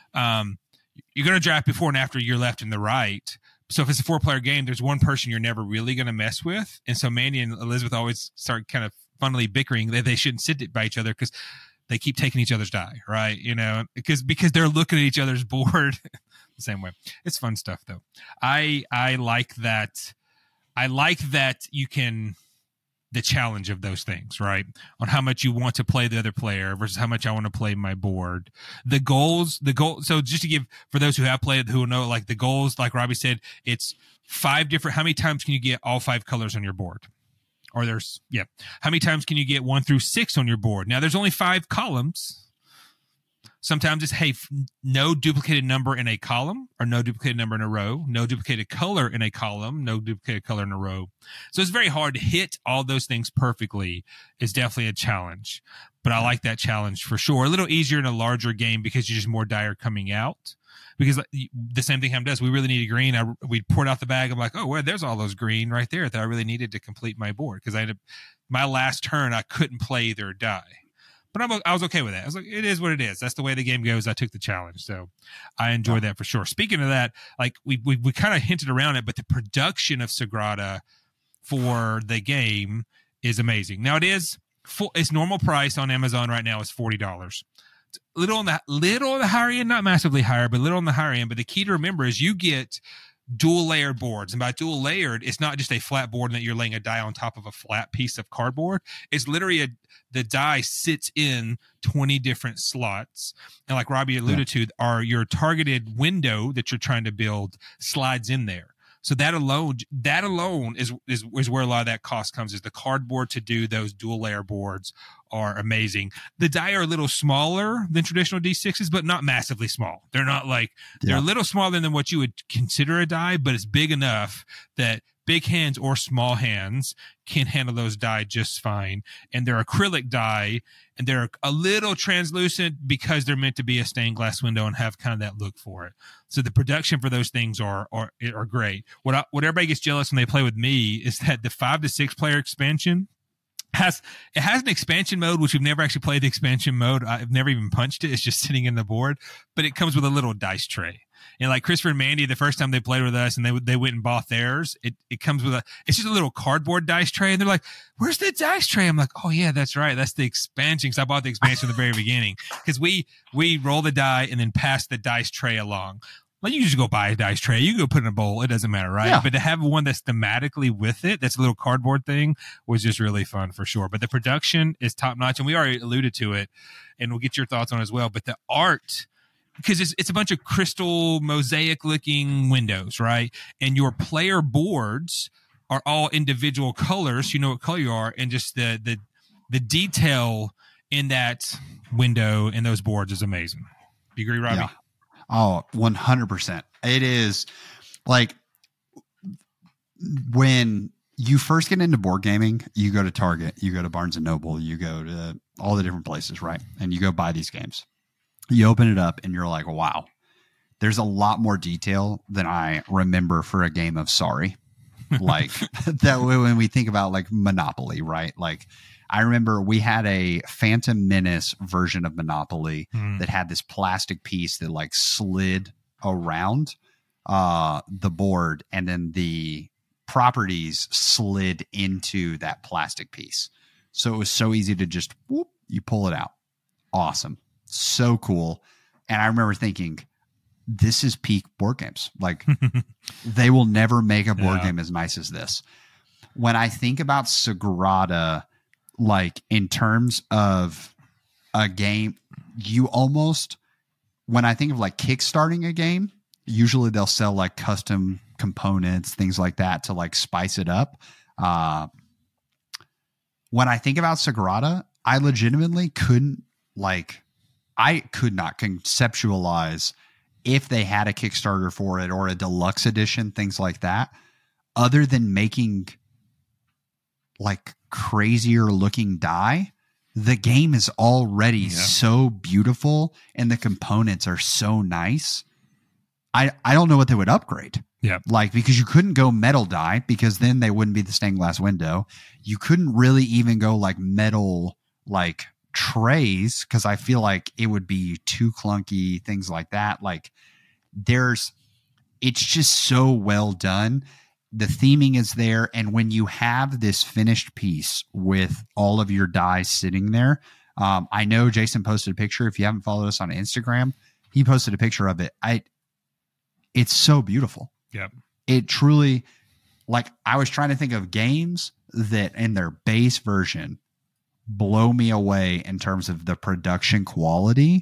S2: Um, you're going to draft before and after your left and the right. So if it's a four player game, there's one person you're never really going to mess with, and so Mandy and Elizabeth always start kind of funnily bickering that they shouldn't sit by each other because they keep taking each other's die, right? You know, because because they're looking at each other's board. The same way. It's fun stuff though. I I like that. I like that you can the challenge of those things, right? On how much you want to play the other player versus how much I want to play my board. The goals, the goal. So just to give for those who have played who know, like the goals, like Robbie said, it's five different. How many times can you get all five colors on your board? Or there's yeah. How many times can you get one through six on your board? Now there's only five columns. Sometimes it's, hey, no duplicated number in a column or no duplicated number in a row, no duplicated color in a column, no duplicated color in a row. So it's very hard to hit all those things perfectly. It's definitely a challenge, but I like that challenge for sure. A little easier in a larger game because you're just more dire coming out. Because the same thing Ham does. We really need a green. I, we poured out the bag. I'm like, oh, well, there's all those green right there that I really needed to complete my board. Because I ended, my last turn, I couldn't play either die. But I'm, I was okay with that. I was like, it is what it is. That's the way the game goes. I took the challenge. So I enjoyed that for sure. Speaking of that, like we we, we kind of hinted around it, but the production of Sagrada for the game is amazing. Now it is full, its normal price on Amazon right now is forty dollars. It's little on the little on the higher end, not massively higher, but little on the higher end. But the key to remember is you get dual layered boards. And by dual layered, it's not just a flat board that you're laying a die on top of a flat piece of cardboard. It's literally a, the die sits in twenty different slots. And like Robbie alluded yeah. to, are your targeted window that you're trying to build slides in there. So that alone, that alone is, is, is where a lot of that cost comes, is the cardboard to do those dual layer boards are amazing. The die are a little smaller than traditional D sixes, but not massively small. They're not like, yeah. they're a little smaller than what you would consider a die, but it's big enough that big hands or small hands can handle those die just fine. And they're acrylic die, and they're a little translucent because they're meant to be a stained glass window and have kind of that look for it. So the production for those things are are, are great. What I, what everybody gets jealous when they play with me is that the five to six player expansion has it has an expansion mode, which we've never actually played the expansion mode. I've never even punched it. It's just sitting in the board, but it comes with a little dice tray. And like Christopher and Mandy, the first time they played with us and they they went and bought theirs, it, it comes with a, it's just a little cardboard dice tray. And they're like, where's the dice tray? I'm like, oh yeah, that's right. That's the expansion. Cause I bought the expansion at the very beginning. Cause we, we roll the die and then pass the dice tray along. Well, you can just go buy a dice tray. You can go put it in a bowl. It doesn't matter, right? Yeah. But to have one that's thematically with it, that's a little cardboard thing, was just really fun for sure. But the production is top notch. And we already alluded to it, and we'll get your thoughts on it as well. But the art, because it's it's a bunch of crystal mosaic looking windows, right? And your player boards are all individual colors. You know what color you are, and just the the the detail in that window and those boards is amazing. Do you agree, Robbie?
S1: Yeah. Oh, one hundred percent. It is like when you first get into board gaming, you go to Target, you go to Barnes and Noble, you go to all the different places, right? And you go buy these games. You open it up and you're like, wow, there's a lot more detail than I remember for a game of Sorry. Like that way when we think about like Monopoly, right? Like I remember we had a Phantom Menace version of Monopoly mm. that had this plastic piece that like slid around uh, the board, and then the properties slid into that plastic piece. So it was so easy to just whoop, you pull it out. Awesome. So cool. And I remember thinking, this is peak board games. Like they will never make a board yeah. game as nice as this. When I think about Sagrada, like in terms of a game, you almost, when I think of like kickstarting a game, usually they'll sell like custom components, things like that to like spice it up. Uh, when I think about Sagrada, I legitimately couldn't like, I could not conceptualize if they had a Kickstarter for it or a deluxe edition, things like that, other than making like crazier looking die. The game is already yeah. so beautiful and the components are so nice. I, I don't know what they would upgrade.
S2: Yeah.
S1: Like, because you couldn't go metal die because then they wouldn't be the stained glass window. You couldn't really even go like metal, like trays, because I feel like it would be too clunky, things like that. Like there's, it's just so well done. The theming is there. And when you have this finished piece with all of your dies sitting there, um, I know Jason posted a picture. If you haven't followed us on Instagram, he posted a picture of it. I, it's so beautiful.
S2: Yep.
S1: It truly, like I was trying to think of games that in their base version blow me away in terms of the production quality.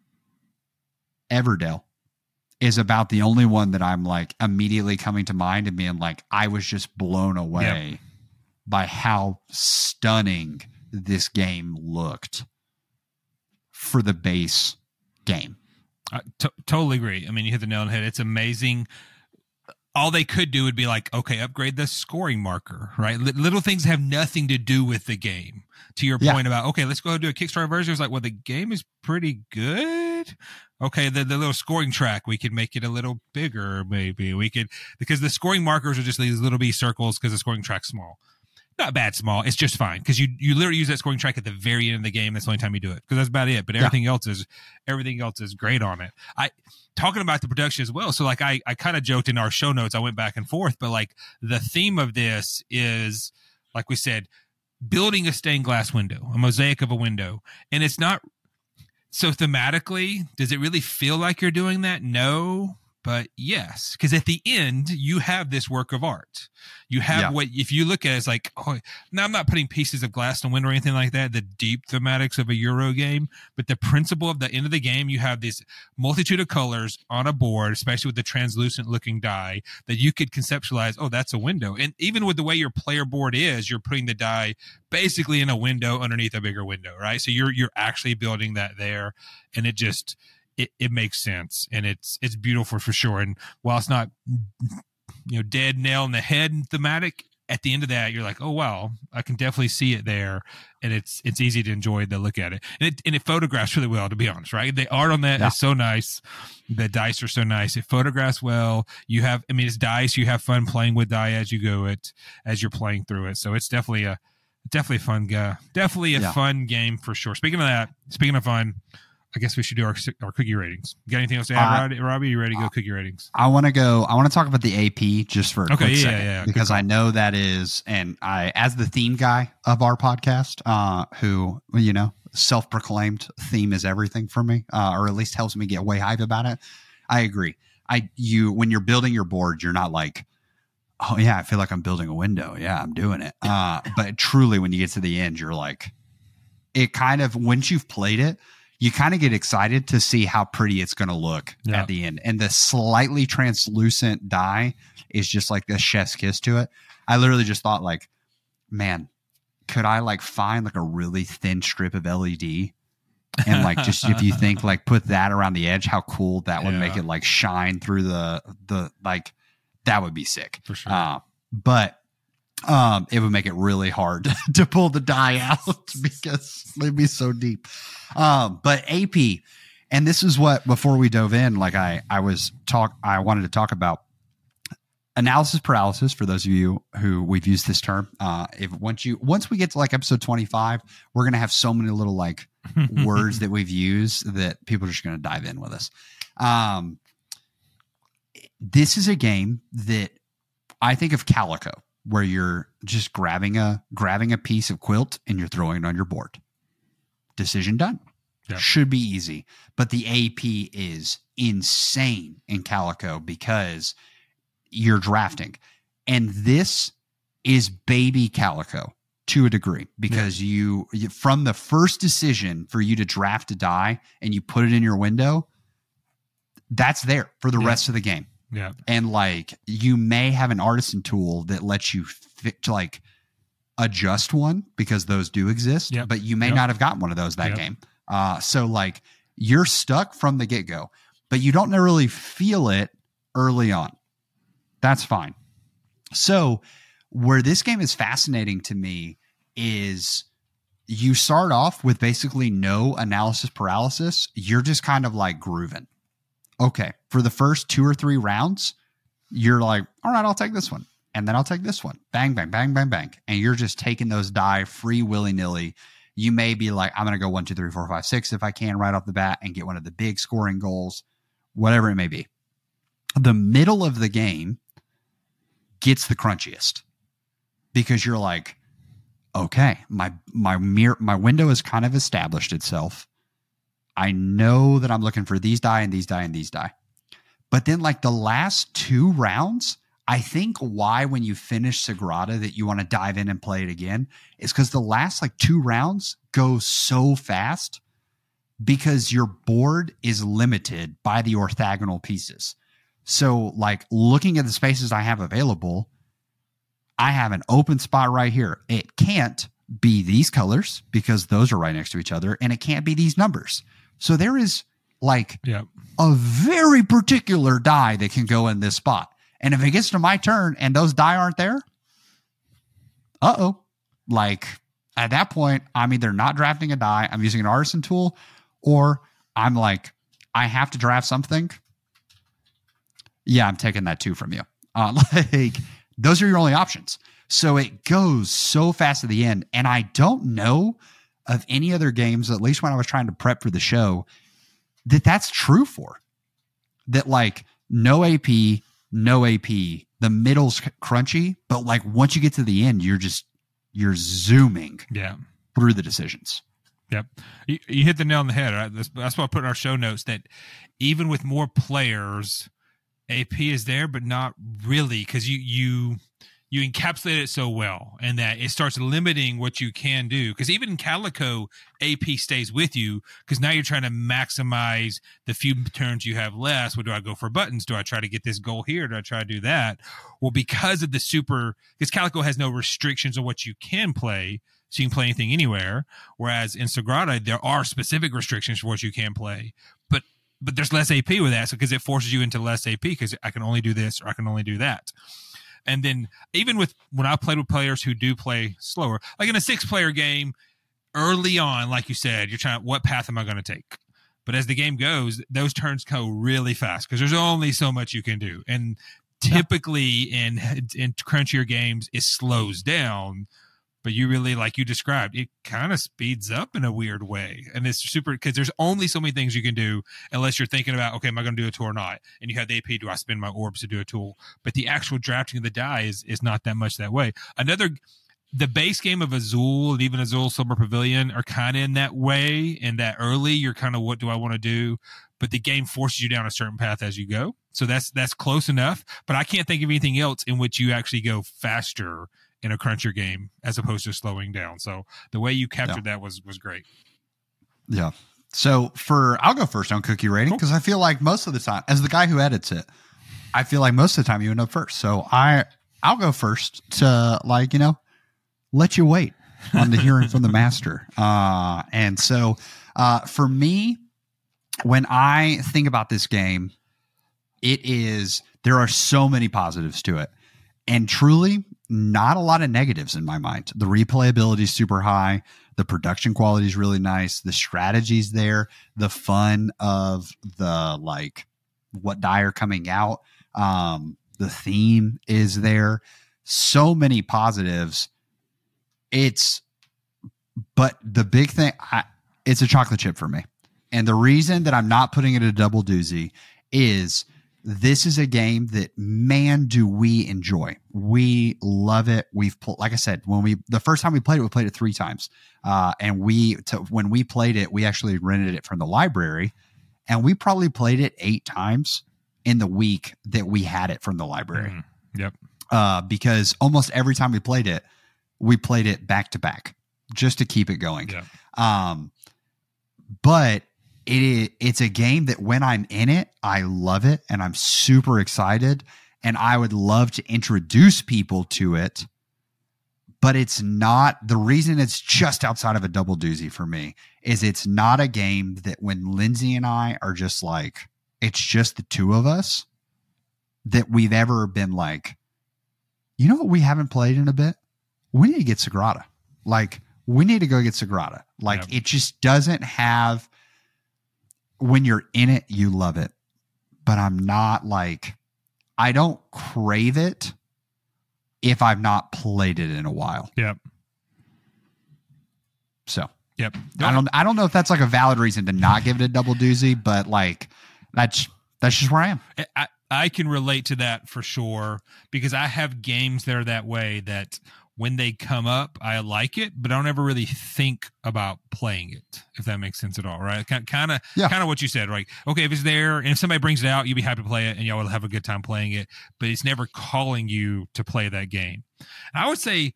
S1: Everdell is about the only one that I'm like immediately coming to mind and being like, I was just blown away yep. by how stunning this game looked for the base game.
S2: I t- totally agree. I mean, you hit the nail on the head. It's amazing. All they could do would be like, okay, upgrade the scoring marker, right? L- little things have nothing to do with the game. To your point yeah. about, okay, let's go do a Kickstarter version. It's like, well, the game is pretty good. Okay, the, the little scoring track, we could make it a little bigger, maybe. We could, because the scoring markers are just these little B circles because the scoring track's small. Not bad small. It's just fine because you you literally use that scoring track at the very end of the game. That's the only time you do it because that's about it. But everything yeah. else is everything else is great on it. I talking about the production as well. So like I I kind of joked in our show notes. I went back and forth, but like the theme of this is, like we said, building a stained glass window, a mosaic of a window, and it's not. So thematically, does it really feel like you're doing that? No. But yes, because at the end, you have this work of art. You have yeah. what, if you look at it, it's like, oh, now I'm not putting pieces of glass in the window or anything like that, the deep thematics of a Euro game, but the principle of the end of the game, you have this multitude of colors on a board, especially with the translucent looking die, that you could conceptualize, oh, that's a window. And even with the way your player board is, you're putting the die basically in a window underneath a bigger window, right? So you're you're actually building that there, and it just... It, it makes sense, and it's it's beautiful for sure. And while it's not you know, dead nail in the head thematic, at the end of that, you're like, oh wow, I can definitely see it there, and it's it's easy to enjoy the look at it, and it and it photographs really well, to be honest, right? The art on that yeah. is so nice. The dice are so nice. It photographs well. You have, I mean, it's dice. You have fun playing with die as you go it as you're playing through it. So it's definitely a definitely a fun guy. Definitely a yeah. fun game for sure. Speaking of that, speaking of fun, I guess we should do our our cookie ratings. You got anything else to add, uh, Robbie? Are you ready to go cookie ratings?
S1: I want to go. I want to talk about the A P just for a
S2: okay,
S1: quick
S2: yeah,
S1: second
S2: yeah, yeah.
S1: because I know that is, and I, as the theme guy of our podcast, uh, who you know, self-proclaimed theme is everything for me, uh, or at least helps me get way hype about it. I agree. I you when you're building your board, you're not like, oh yeah, I feel like I'm building a window. Yeah, I'm doing it. Uh, but truly, when you get to the end, you're like, it kind of once you've played it. You kind of get excited to see how pretty it's going to look yeah. at the end. And the slightly translucent die is just like the chef's kiss to it. I literally just thought like, man, could I like find like a really thin strip of L E D and like, just if you think like put that around the edge, how cool that would yeah. make it like shine through the, the, like that would be sick.
S2: For sure.
S1: Uh, but um, it would make it really hard to pull the die out because they'd be so deep. Um, but A P, and this is what, before we dove in, like I, I was talk, I wanted to talk about analysis paralysis for those of you who we've used this term. Uh, if once you, once we get to like episode twenty-five, we're going to have so many little like words that we've used that people are just going to dive in with us. Um, this is a game that I think of Calico, where you're just grabbing a grabbing a piece of quilt and you're throwing it on your board. Decision done.
S2: Yep.
S1: Should be easy. But the A P is insane in Calico because you're drafting. And this is baby Calico to a degree because yeah. you, you from the first decision for you to draft a die and you put it in your window, that's there for the yeah. rest of the game.
S2: Yeah.
S1: And like you may have an artisan tool that lets you fit to like adjust one because those do exist,
S2: yep.
S1: but you may
S2: yep.
S1: not have gotten one of those that
S2: yep.
S1: game. Uh, so like you're stuck from the get go, but you don't really feel it early on. That's fine. So where this game is fascinating to me is you start off with basically no analysis paralysis. You're just kind of like grooving. Okay, for the first two or three rounds, you're like, all right, I'll take this one. And then I'll take this one. Bang, bang, bang, bang, bang. And you're just taking those die free willy-nilly. You may be like, I'm going to go one, two, three, four, five, six if I can right off the bat and get one of the big scoring goals, whatever it may be. The middle of the game gets the crunchiest because you're like, okay, my my mirror, my window has kind of established itself. I know that I'm looking for these die and these die and these die. But then like the last two rounds, I think why when you finish Sagrada that you want to dive in and play it again is because the last like two rounds go so fast because your board is limited by the orthogonal pieces. So like looking at the spaces I have available, I have an open spot right here. It can't be these colors because those are right next to each other, and it can't be these numbers. So there is like
S2: yep.
S1: a very particular die that can go in this spot. And if it gets to my turn and those die aren't there, uh-oh. Like at that point, I'm either not drafting a die, I'm using an artisan tool, or I'm like, I have to draft something. Yeah, I'm taking that too from you. Uh, like those are your only options. So it goes so fast at the end. And I don't know of any other games, at least when I was trying to prep for the show, that that's true for. That like no A P, no A P, the middle's crunchy, but like once you get to the end, you're just, you're zooming
S2: yeah.
S1: through the decisions.
S2: Yep. You, you hit the nail on the head. Right? That's, that's why I put in our show notes that even with more players, A P is there, but not really, because you, you, you encapsulate it so well, and that it starts limiting what you can do. Because even in Calico, A P stays with you because now you're trying to maximize the few turns you have left. Well, do I go for buttons? Do I try to get this goal here? Do I try to do that? Well, because of the super, because Calico has no restrictions on what you can play, so you can play anything anywhere. Whereas in Sagrada, there are specific restrictions for what you can play. But but there's less A P with that, so because it forces you into less A P because I can only do this or I can only do that. And then even with when I played with players who do play slower, like in a six-player game, early on, like you said, you're trying, what path am I going to take? But as the game goes, those turns go really fast because there's only so much you can do. And typically yeah. in in crunchier games, it slows down. But you really, like you described, it kind of speeds up in a weird way. And it's super, because there's only so many things you can do unless you're thinking about, okay, am I going to do a tool or not? And you have the A P, do I spend my orbs to do a tool? But the actual drafting of the die is, is not that much that way. Another, the base game of Azul and even Azul Silver Pavilion are kind of in that way. In that early, you're kind of, what do I want to do? But the game forces you down a certain path as you go. So that's that's close enough. But I can't think of anything else in which you actually go faster in a cruncher game as opposed to slowing down. So the way you captured yeah. that was was great.
S1: Yeah. So for I'll go first on cookie rating because cool. I feel like most of the time, as the guy who edits it, I feel like most of the time you end up first. So I I'll go first to, like, you know, let you wait on the hearing from the master. Uh, and so uh, for me, when I think about this game, it is there are so many positives to it, and truly not a lot of negatives in my mind. The replayability is super high. The production quality is really nice. The strategy's there. The fun of the, like, what die are coming out. Um, the theme is there. So many positives. It's, but the big thing, I, it's a chocolate chip for me. And the reason that I'm not putting it a double doozy is this is a game that, man, do we enjoy. We love it. We've pl- like I said, when we, the first time we played it, we played it three times. Uh, and we, to, when we played it, we actually rented it from the library, and we probably played it eight times in the week that we had it from the library.
S2: Mm, yep.
S1: Uh, because almost every time we played it, we played it back to back just to keep it going.
S2: Yep.
S1: Um, but It is, it's a game that when I'm in it, I love it and I'm super excited, and I would love to introduce people to it, but it's not, the reason it's just outside of a double doozy for me is it's not a game that when Lindsay and I are just like, it's just the two of us, that we've ever been like, you know what we haven't played in a bit? We need to get Sagrada. Like, we need to go get Sagrada. Like, yep. It just doesn't have, when you're in it, you love it, but I'm not like, I don't crave it if I've not played it in a while.
S2: Yep.
S1: So,
S2: yep.
S1: I don't, I don't know if that's like a valid reason to not give it a double doozy, but like, that's, that's just where I am.
S2: I, I can relate to that for sure, because I have games that are that way, that when they come up, I like it, but I don't ever really think about playing it, if that makes sense at all, right? Kind of,
S1: yeah.
S2: kind of what you said, right? Okay, if it's there and if somebody brings it out, you'll be happy to play it and y'all will have a good time playing it, but it's never calling you to play that game. And I would say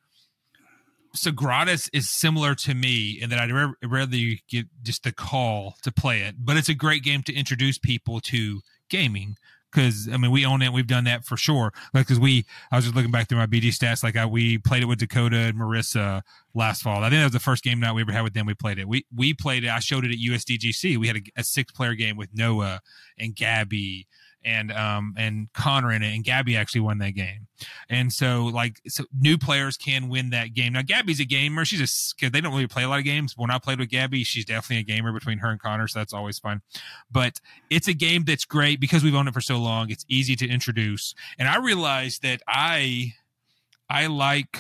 S2: Sagrada is similar to me in that I'd rather you get just the call to play it, but it's a great game to introduce people to gaming. Because, I mean, we own it. We've done that for sure. Like, because we, I was just looking back through my B G stats. Like, I, we played it with Dakota and Marissa last fall. I think that was the first game night we ever had with them. We played it. We we played it. I showed it at U S D G C. We had a, a six player game with Noah and Gabby and um and Connor in it. And Gabby actually won that game. And so, like, so new players can win that game. Now, Gabby's a gamer. She's a, because they don't really play a lot of games. When I played with Gabby, she's definitely a gamer between her and Connor. So that's always fun. But it's a game that's great because we've owned it for so long. It's easy to introduce. And I realized that I, I like,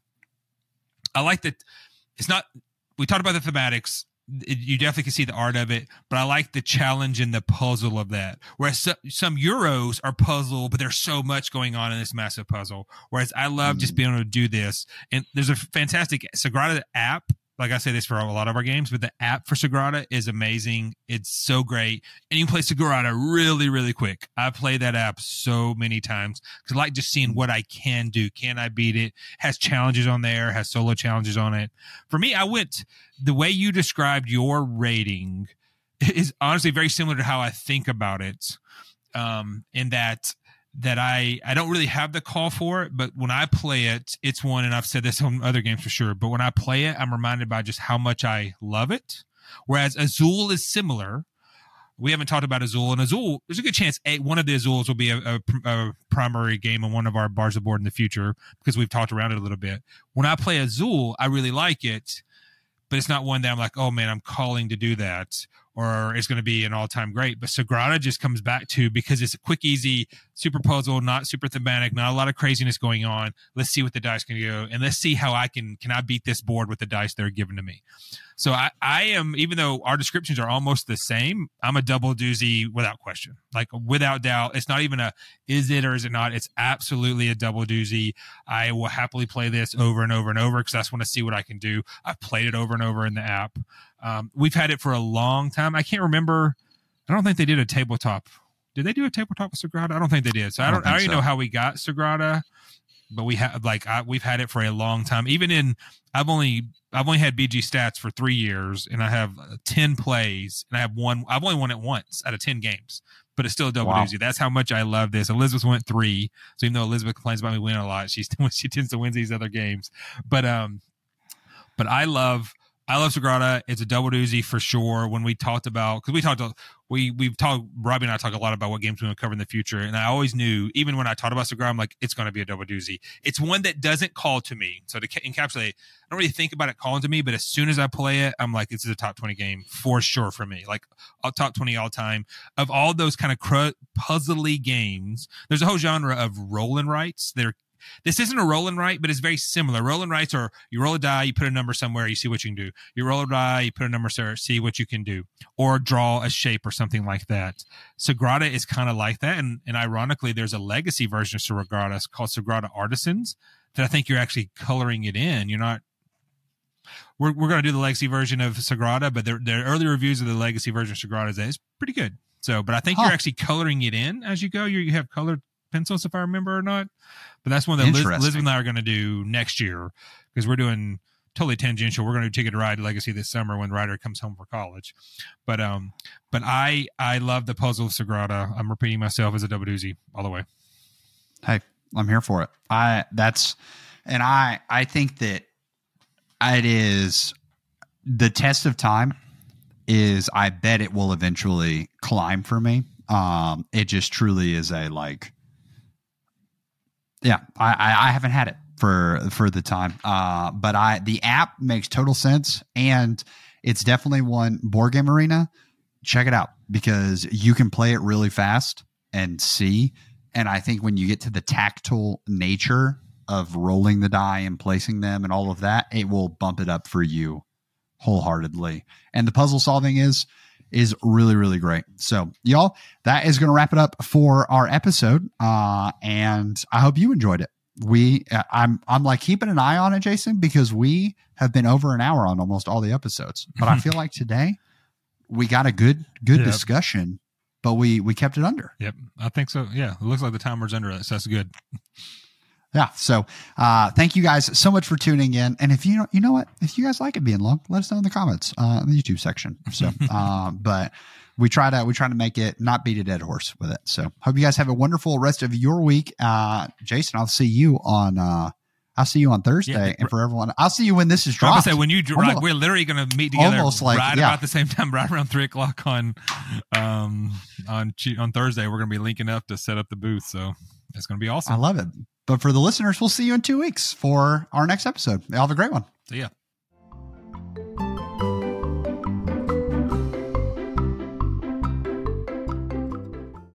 S2: I like that it's not, we talked about the thematics. It, you definitely can see the art of it, but I like the challenge and the puzzle of that. Whereas so, some Euros are puzzle, but there's so much going on in this massive puzzle. Whereas I love mm. just being able to do this. And there's a fantastic Sagrada app. Like I say this for a lot of our games, but the app for Sagrada is amazing. It's so great. And you can play Sagrada really, really quick. I've played that app so many times because I like just seeing what I can do. Can I beat it? Has challenges on there, has solo challenges on it. For me, I went, the way you described your rating is honestly very similar to how I think about it. Um, in that, that I, I don't really have the call for it, but when I play it, it's one, and I've said this on other games for sure, but when I play it, I'm reminded by just how much I love it. Whereas Azul is similar, we haven't talked about Azul, and Azul, there's a good chance a, one of the Azuls will be a, a, a primary game on one of our bars of board in the future because we've talked around it a little bit. When I play Azul, I really like it, but it's not one that I'm like, oh man, I'm calling to do that, or it's going to be an all-time great. But Sagrada just comes back to, because it's a quick, easy, super puzzle, not super thematic, not a lot of craziness going on. Let's see what the dice can go, and let's see how I can, can I beat this board with the dice they're giving to me. So I, I am, even though our descriptions are almost the same, I'm a double doozy without question, like without doubt. It's not even a, is it or is it not? It's absolutely a double doozy. I will happily play this over and over and over because I just want to see what I can do. I've played it over and over in the app. Um, we've had it for a long time. I can't remember. I don't think they did a tabletop. Did they do a tabletop with Sagrada? I don't think they did. So I don't, I don't, I don't even so. know how we got Sagrada, but we have like, I, we've had it for a long time. Even in, I've only, I've only had B G Stats for three years and I have ten plays and I have one, I've only won it once out of ten games, but it's still a double wow. doozy. That's how much I love this. Elizabeth went three. So even though Elizabeth complains about me winning a lot, she's, she tends to win these other games, but, um, but I love, I love Sagrada. It's a double doozy for sure. When we talked about, because we talked, we we've talked, Robbie and I talk a lot about what games we want to cover in the future, and I always knew, even when I talked about Sagrada, I'm like, it's going to be a double doozy. It's one that doesn't call to me. So to encapsulate, I don't really think about it calling to me, but as soon as I play it, I'm like, this is a top twenty game for sure for me. Like a top twenty all time. Of all those kind of cr- puzzly games, there's a whole genre of roll and writes. They're This isn't a roll and write, but it's very similar. Roll and writes are you roll a die, you put a number somewhere, you see what you can do. You roll a die, you put a number somewhere, see what you can do, or draw a shape or something like that. Sagrada is kind of like that, and and ironically, there's a legacy version of Sagrada called Sagrada Artisans that I think you're actually coloring it in. You're not. We're we're going to do the legacy version of Sagrada, but the the early reviews of the legacy version of Sagrada is, is pretty good. So, but I think huh. you're actually coloring it in as you go. You you have colored pencils, if I remember or not, but that's one that Liz, Elizabeth and I are going to do next year because we're doing totally tangential. We're going to do Ticket to Ride Legacy this summer when Ryder comes home for college. But um, but I I love the puzzle of Sagrada. I'm repeating myself as a double doozy all the way.
S1: Hey, I'm here for it. I that's and I I think that it is the test of time. Is I bet it will eventually climb for me. Um, it just truly is a like. Yeah, I, I, I haven't had it for for the time, uh, but I the app makes total sense, and it's definitely one. Board Game Arena. Check it out because you can play it really fast and see. And I think when you get to the tactile nature of rolling the die and placing them and all of that, it will bump it up for you wholeheartedly. And the puzzle solving is. is really, really great. So y'all, that is going to wrap it up for our episode. Uh, and I hope you enjoyed it. We, uh, I'm, I'm like keeping an eye on it, Jason, because we have been over an hour on almost all the episodes, but I feel like today we got a good, good yep. discussion, but we, we kept it under.
S2: Yep. I think so. Yeah. It looks like the timer's under it. So that's good.
S1: Yeah. So, uh, thank you guys so much for tuning in. And if you know, you know what, if you guys like it being long, let us know in the comments, uh, in the YouTube section. So, uh, but we try to, we try to make it not beat a dead horse with it. So hope you guys have a wonderful rest of your week. Uh, Jason, I'll see you on, uh, I'll see you on Thursday. Yeah, and for everyone, I'll see you when this is dropped.
S2: I say when you drop, like, we're literally going to meet together almost like, right yeah. about the same time, right around three o'clock on, um, on, on Thursday. We're going to be linking up to set up the booth. So it's going to be awesome.
S1: I love it. But for the listeners, we'll see you in two weeks for our next episode. Y'all have a great one.
S2: See ya.